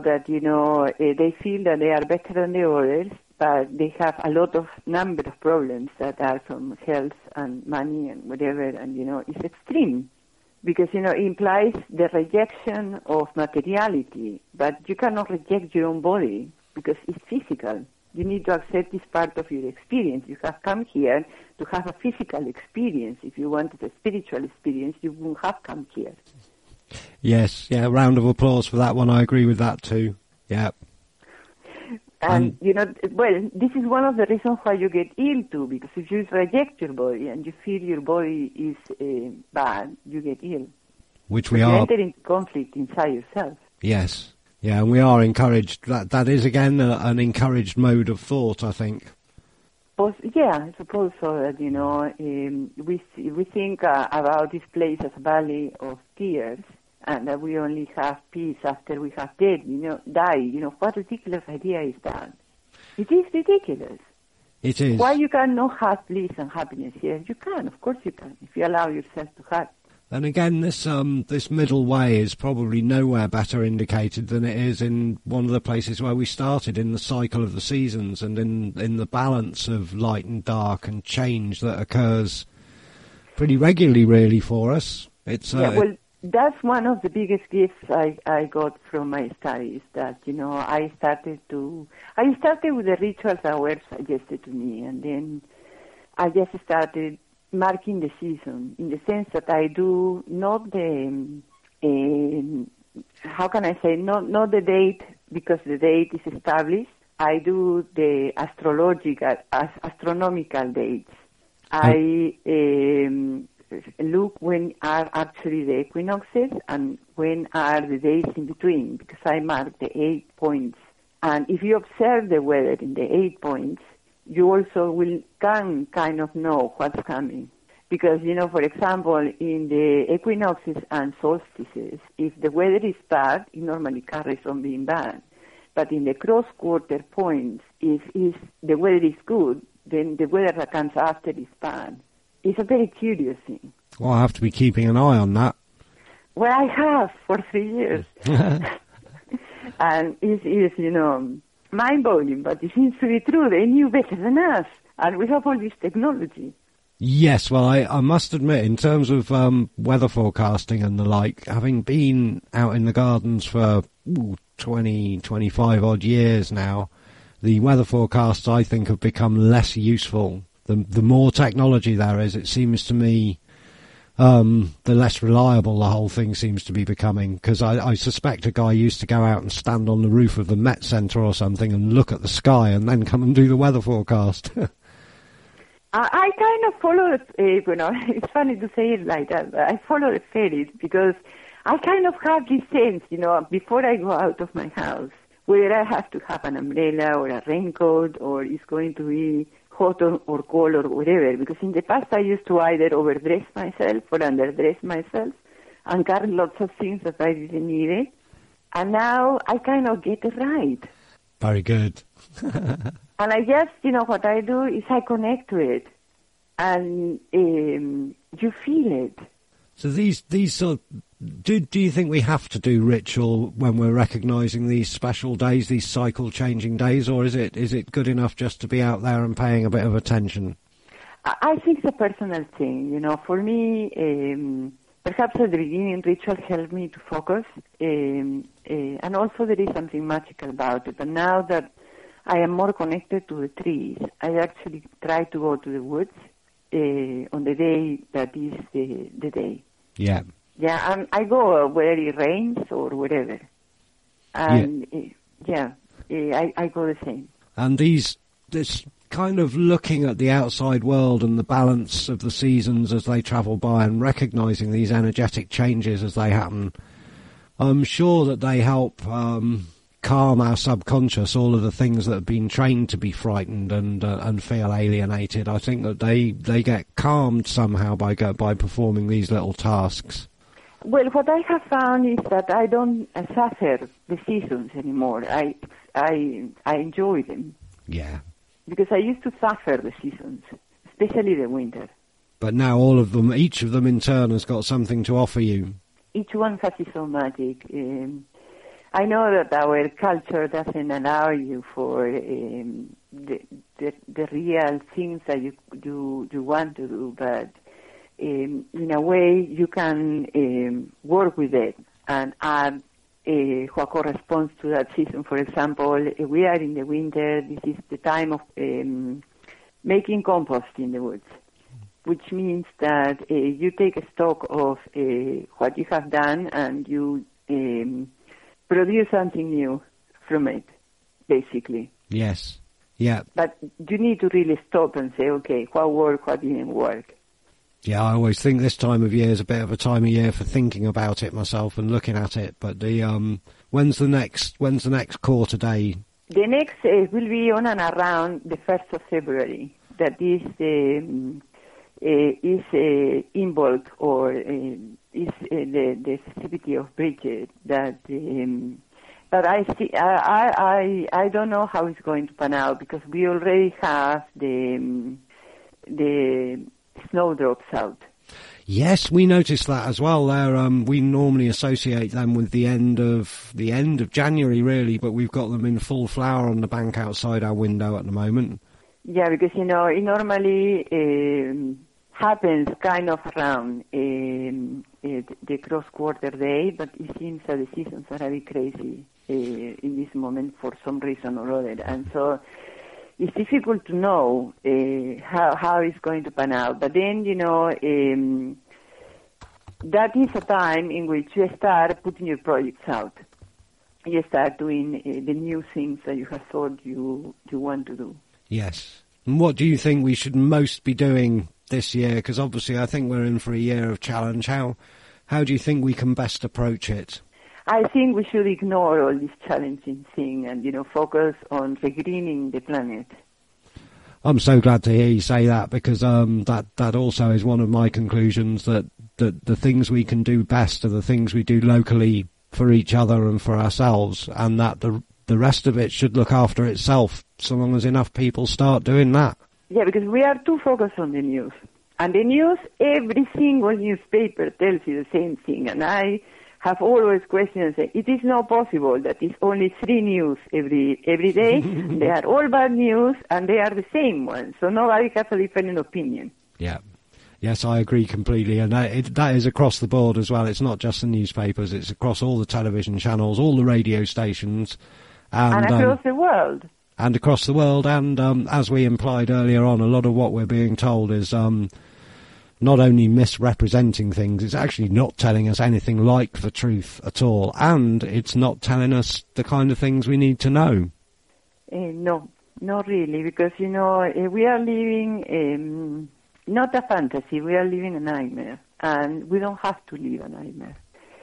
they feel that they are better than the others, but they have a lot of number of problems that are from health and money and whatever, and, it's extreme. Because, it implies the rejection of materiality, but you cannot reject your own body because it's physical. You need to accept this part of your experience. You have come here to have a physical experience. If you wanted a spiritual experience, you wouldn't have come here. Yes, round of applause for that one. I agree with that too. Yeah. And, this is one of the reasons why you get ill too, because if you reject your body and you feel your body is bad, you get ill. Which we you are. enter into conflict inside yourself. Yes. Yeah, and we are encouraged. That is, again, an encouraged mode of thought, I think. I suppose so. That, we think about this place as a valley of tears, and that we only have peace after we have died. What ridiculous idea is that? It is ridiculous. It is. Why you cannot have bliss and happiness here? You can, of course you can, if you allow yourself to have. And again, this middle way is probably nowhere better indicated than it is in one of the places where we started, in the cycle of the seasons and in the balance of light and dark and change that occurs pretty regularly, really, for us. It's that's one of the biggest gifts I got from my studies. That I started with the rituals that were suggested to me, and then I just started marking the season, in the sense that I do not the not the date, because the date is established. I do the astronomical dates. I look when are actually the equinoxes and when are the days in between, because I mark the 8 points. And if you observe the weather in the 8 points, you also can kind of know what's coming. Because, for example, in the equinoxes and solstices, if the weather is bad, it normally carries on being bad. But in the cross-quarter points, if the weather is good, then the weather that comes after is bad. It's a very curious thing. Well, I have to be keeping an eye on that. Well, I have for 3 years. And it's mind-boggling, but it seems to be true. They knew better than us, and we have all this technology. Yes, well, I must admit, in terms of weather forecasting and the like, having been out in the gardens for 20, 25 odd years now, the weather forecasts, I think, have become less useful. The more technology there is, it seems to me, the less reliable the whole thing seems to be becoming. Because I suspect a guy used to go out and stand on the roof of the Met Centre or something and look at the sky and then come and do the weather forecast. I kind of follow it's funny to say it like that, but I follow the fairies, because I kind of have this sense, before I go out of my house, whether I have to have an umbrella or a raincoat, or it's going to be hot or cold or whatever, because in the past I used to either overdress myself or underdress myself and carry lots of things that I didn't need it. And now I kind of get it right. Very good. And I just, what I do is I connect to it, and you feel it. So these sort of, do you think we have to do ritual when we're recognising these special days, these cycle-changing days, or is it good enough just to be out there and paying a bit of attention? I think it's a personal thing. For me, perhaps at the beginning, ritual helped me to focus, and also there is something magical about it. But now that I am more connected to the trees, I actually try to go to the woods on the day that is the day. Yeah. Yeah, and I go whether it rains or whatever. And I go the same. And this kind of looking at the outside world and the balance of the seasons as they travel by and recognising these energetic changes as they happen, I'm sure that they help calm our subconscious, all of the things that have been trained to be frightened and feel alienated. I think that they get calmed somehow by performing these little tasks. Well, what I have found is that I don't suffer the seasons anymore. I enjoy them. Yeah. Because I used to suffer the seasons, especially the winter. But now all of them, each of them in turn has got something to offer you. Each one has its own magic. I know that our culture doesn't allow you for the real things that you want to do, but in a way you can work with it and add what corresponds to that season. For example, we are in the winter. This is the time of making compost in the woods, which means that you take a stock of what you have done and you produce something new from it, basically. Yes. Yeah. But you need to really stop and say, okay, what worked, what didn't work. Yeah, I always think this time of year is a bit of a time of year for thinking about it myself and looking at it. But when's the next quarter day? The next will be on and around the 1st of February. That is Imbolc, or is the festivity of Bridget. That but I don't know how it's going to pan out, because we already have the snowdrops out. Yes, we noticed that as well. We normally associate them with the end of January, really, but we've got them in full flower on the bank outside our window at the moment. Yeah, because it normally happens kind of around the cross-quarter day, but it seems that the seasons are a bit crazy in this moment for some reason or other, and so it's difficult to know how it's going to pan out. But then, that is a time in which you start putting your projects out. You start doing the new things that you have thought you want to do. Yes. And what do you think we should most be doing this year? Because obviously I think we're in for a year of challenge. How do you think we can best approach it? I think we should ignore all this challenging thing and, focus on regreening the planet. I'm so glad to hear you say that, because that also is one of my conclusions, that the things we can do best are the things we do locally for each other and for ourselves, and that the rest of it should look after itself, so long as enough people start doing that. Yeah, because we are too focused on the news. And the news, every single newspaper tells you the same thing, and I have always questioned and said, it is not possible that it's only 3 news every day. They are all bad news, and they are the same ones, so nobody has a different opinion. Yeah. Yes, I agree completely, and that is across the board as well. It's not just the newspapers, it's across all the television channels, all the radio stations. And across the world. And across the world, and as we implied earlier on, a lot of what we're being told is not only misrepresenting things, it's actually not telling us anything like the truth at all, and it's not telling us the kind of things we need to know. No, not really, because, we are living not a fantasy, we are living a nightmare, and we don't have to live a nightmare.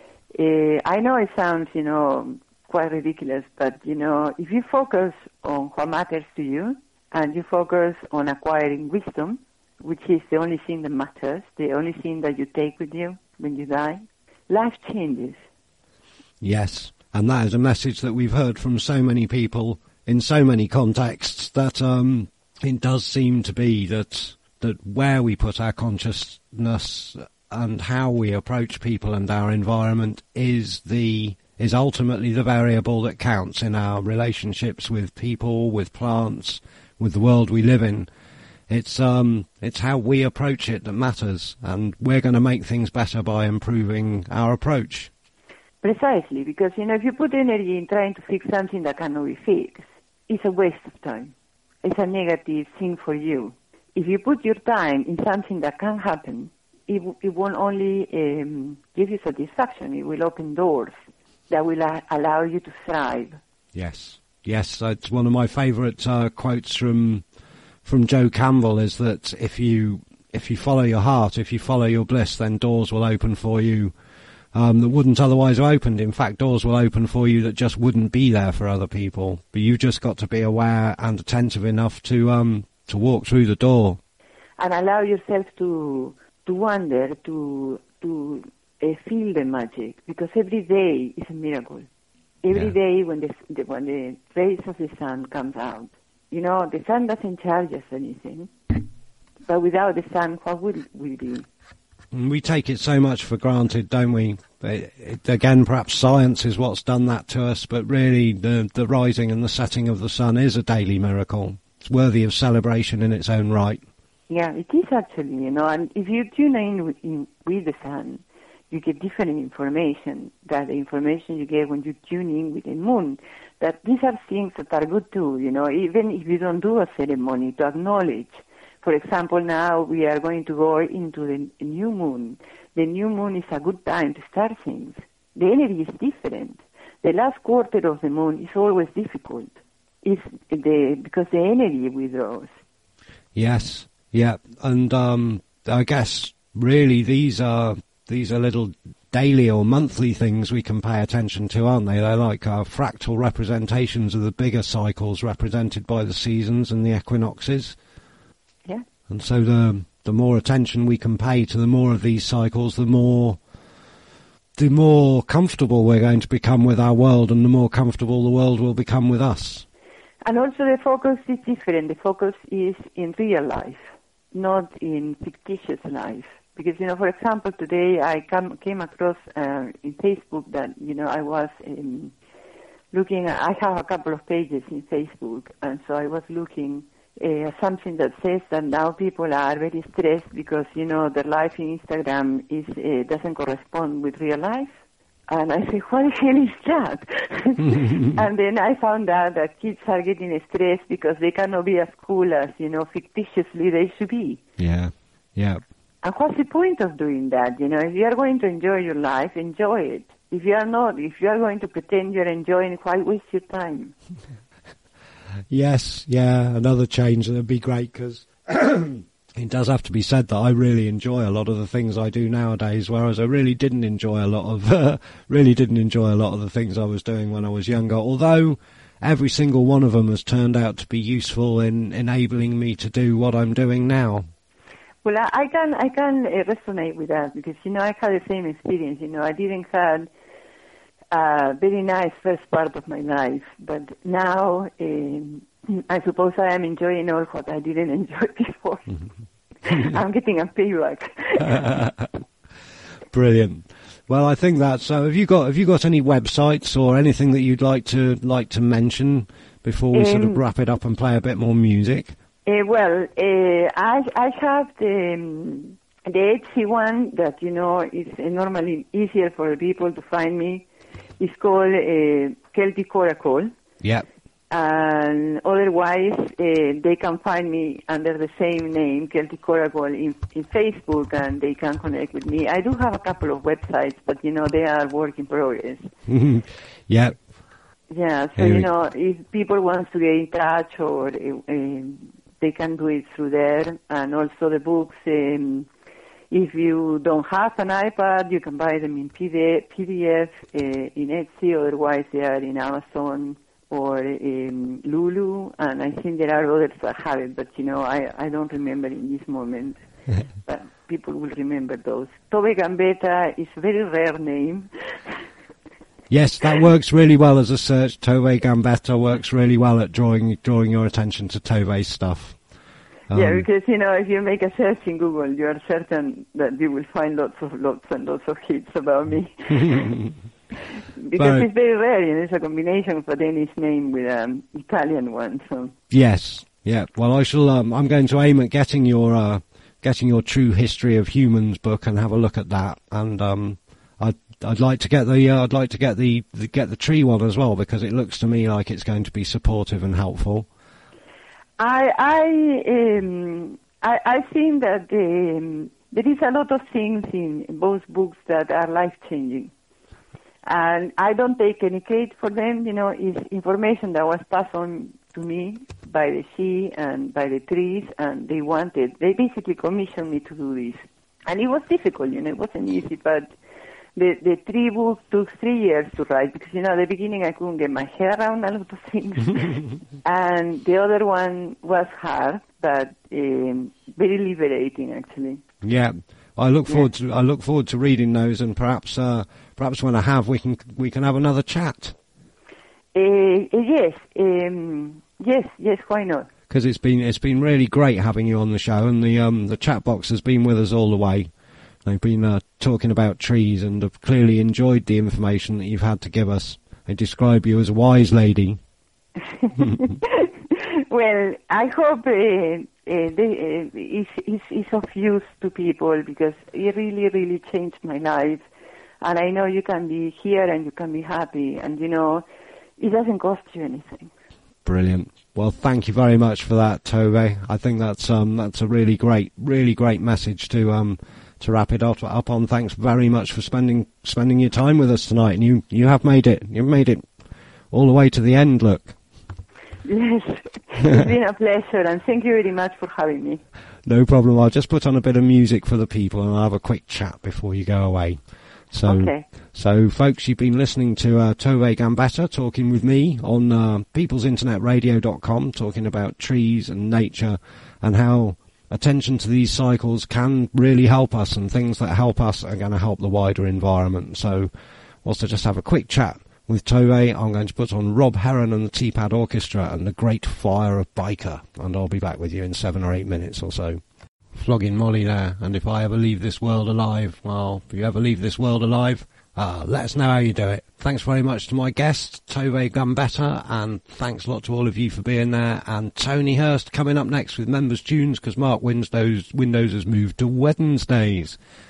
I know it sounds, quite ridiculous, but, if you focus on what matters to you, and you focus on acquiring wisdom, which is the only thing that matters, the only thing that you take with you when you die, life changes. Yes, and that is a message that we've heard from so many people in so many contexts, that it does seem to be that where we put our consciousness and how we approach people and our environment is ultimately the variable that counts in our relationships with people, with plants, with the world we live in. It's how we approach it that matters, and we're going to make things better by improving our approach. Precisely, because, if you put energy in trying to fix something that cannot be fixed, it's a waste of time. It's a negative thing for you. If you put your time in something that can happen, it won't only give you satisfaction, it will open doors that will allow you to thrive. Yes, it's one of my favourite quotes from from Joe Campbell is that if you follow your heart, if you follow your bliss, then doors will open for you that wouldn't otherwise have opened. In fact, doors will open for you that just wouldn't be there for other people. But you've just got to be aware and attentive enough to walk through the door. And allow yourself to wonder, to feel the magic, because every day is a miracle. Every day when the rays of the sun comes out, the sun doesn't charge us anything. But without the sun, what would we be? We take it so much for granted, don't we? Again, perhaps science is what's done that to us, but really the rising and the setting of the sun is a daily miracle. It's worthy of celebration in its own right. Yeah, it is actually, and if you tune in with the sun, you get different information than the information you get when you tune in with the moon. That these are things that are good too, even if you don't do a ceremony, to acknowledge. For example, now we are going to go into the new moon. The new moon is a good time to start things. The energy is different. The last quarter of the moon is always difficult. Because the energy withdraws. Yes, yeah, and I guess really these are little daily or monthly things we can pay attention to, aren't they? They're like fractal representations of the bigger cycles represented by the seasons and the equinoxes. Yeah. And so the more attention we can pay to the more of these cycles, the more comfortable we're going to become with our world, and the more comfortable the world will become with us. And also the focus is different. The focus is in real life, not in fictitious life. Because, for example, today I came across in Facebook that, I was looking, I have a couple of pages in Facebook, and so I was looking something that says that now people are very stressed because, their life in Instagram doesn't correspond with real life. And I said, what the hell is that? And then I found out that kids are getting stressed because they cannot be as cool as, fictitiously they should be. Yeah, yeah. And what's the point of doing that? If you are going to enjoy your life, enjoy it. If you are not, if you are going to pretend you're enjoying it, why waste your time? Yes, yeah, another change that would be great, because it does have to be said that I really enjoy a lot of the things I do nowadays, whereas I really didn't enjoy a lot of the things I was doing when I was younger. Although every single one of them has turned out to be useful in enabling me to do what I'm doing now. Well, I can resonate with that because I had the same experience. I didn't have a very nice first part of my life, but now I suppose I am enjoying all what I didn't enjoy before. I'm getting a payback. Brilliant. Well, I think that's. Have you got any websites or anything that you'd like to mention before we sort of wrap it up and play a bit more music? I have the Etsy one that is normally easier for people to find me. It's called Celtic Oracle. Yeah. And otherwise, they can find me under the same name, Celtic Oracle, in Facebook, and they can connect with me. I do have a couple of websites, but they are work in progress. Yeah. Yeah. So if people want to get in touch, or they can do it through there, and also the books. If you don't have an iPad, you can buy them in PDF in Etsy. Otherwise, they are in Amazon or in Lulu, and I think there are others that have it, but I don't remember in this moment. But people will remember those. Tove Gambetta is a very rare name. Yes, that works really well as a search. Tove Gambetta works really well at drawing your attention to Tove's stuff. Yeah, because if you make a search in Google, you are certain that you will find lots and lots of hits about me. Because it's very rare, it's a combination of a Danish name with an Italian one. So yes, yeah. Well, I shall. I'm going to aim at getting your True History of Humans book and have a look at that. And I'd like to get the tree one as well, because it looks to me like it's going to be supportive and helpful. I think that there is a lot of things in both books that are life-changing. And I don't take any credit for them, it's information that was passed on to me by the sea and by the trees, and they basically commissioned me to do this. And it was difficult, it wasn't easy, but the 3 books took 3 years to write, because, at the beginning I couldn't get my head around a lot of things. And the other one was hard, but very liberating, actually. Yeah. I look forward to reading those, and perhaps when I have, we can have another chat. Yes, why not? Because it's been really great having you on the show, and the chat box has been with us all the way. They've been talking about trees and have clearly enjoyed the information that you've had to give us. They describe you as a wise lady. Well, I hope it's of use to people, because it really, really changed my life. And I know you can be here and you can be happy, and it doesn't cost you anything. Brilliant. Well, thank you very much for that, Tove. I think that's a really great message to wrap it up on. Thanks very much for spending your time with us tonight. And you have made it. You've made it all the way to the end. Look. Yes, it's been a pleasure, and thank you very much for having me. No problem. I'll just put on a bit of music for the people, and I'll have a quick chat before you go away. Okay. So, folks, you've been listening to Tove Gambetta talking with me on peoplesinternetradio.com, talking about trees and nature and how attention to these cycles can really help us, and things that help us are going to help the wider environment. So, whilst I just have a quick chat with Tove, I'm going to put on Rob Heron and the Teapad Orchestra and the Great Fire of Biker, and I'll be back with you in 7 or 8 minutes or so. Flogging Molly there, and if I ever leave this world alive, well, if you ever leave this world alive, let us know how you do it. Thanks very much to my guest, Tove Gambetta, and thanks a lot to all of you for being there. And Tony Hurst coming up next with Members Tunes, because Mark Windows has moved to Wednesdays.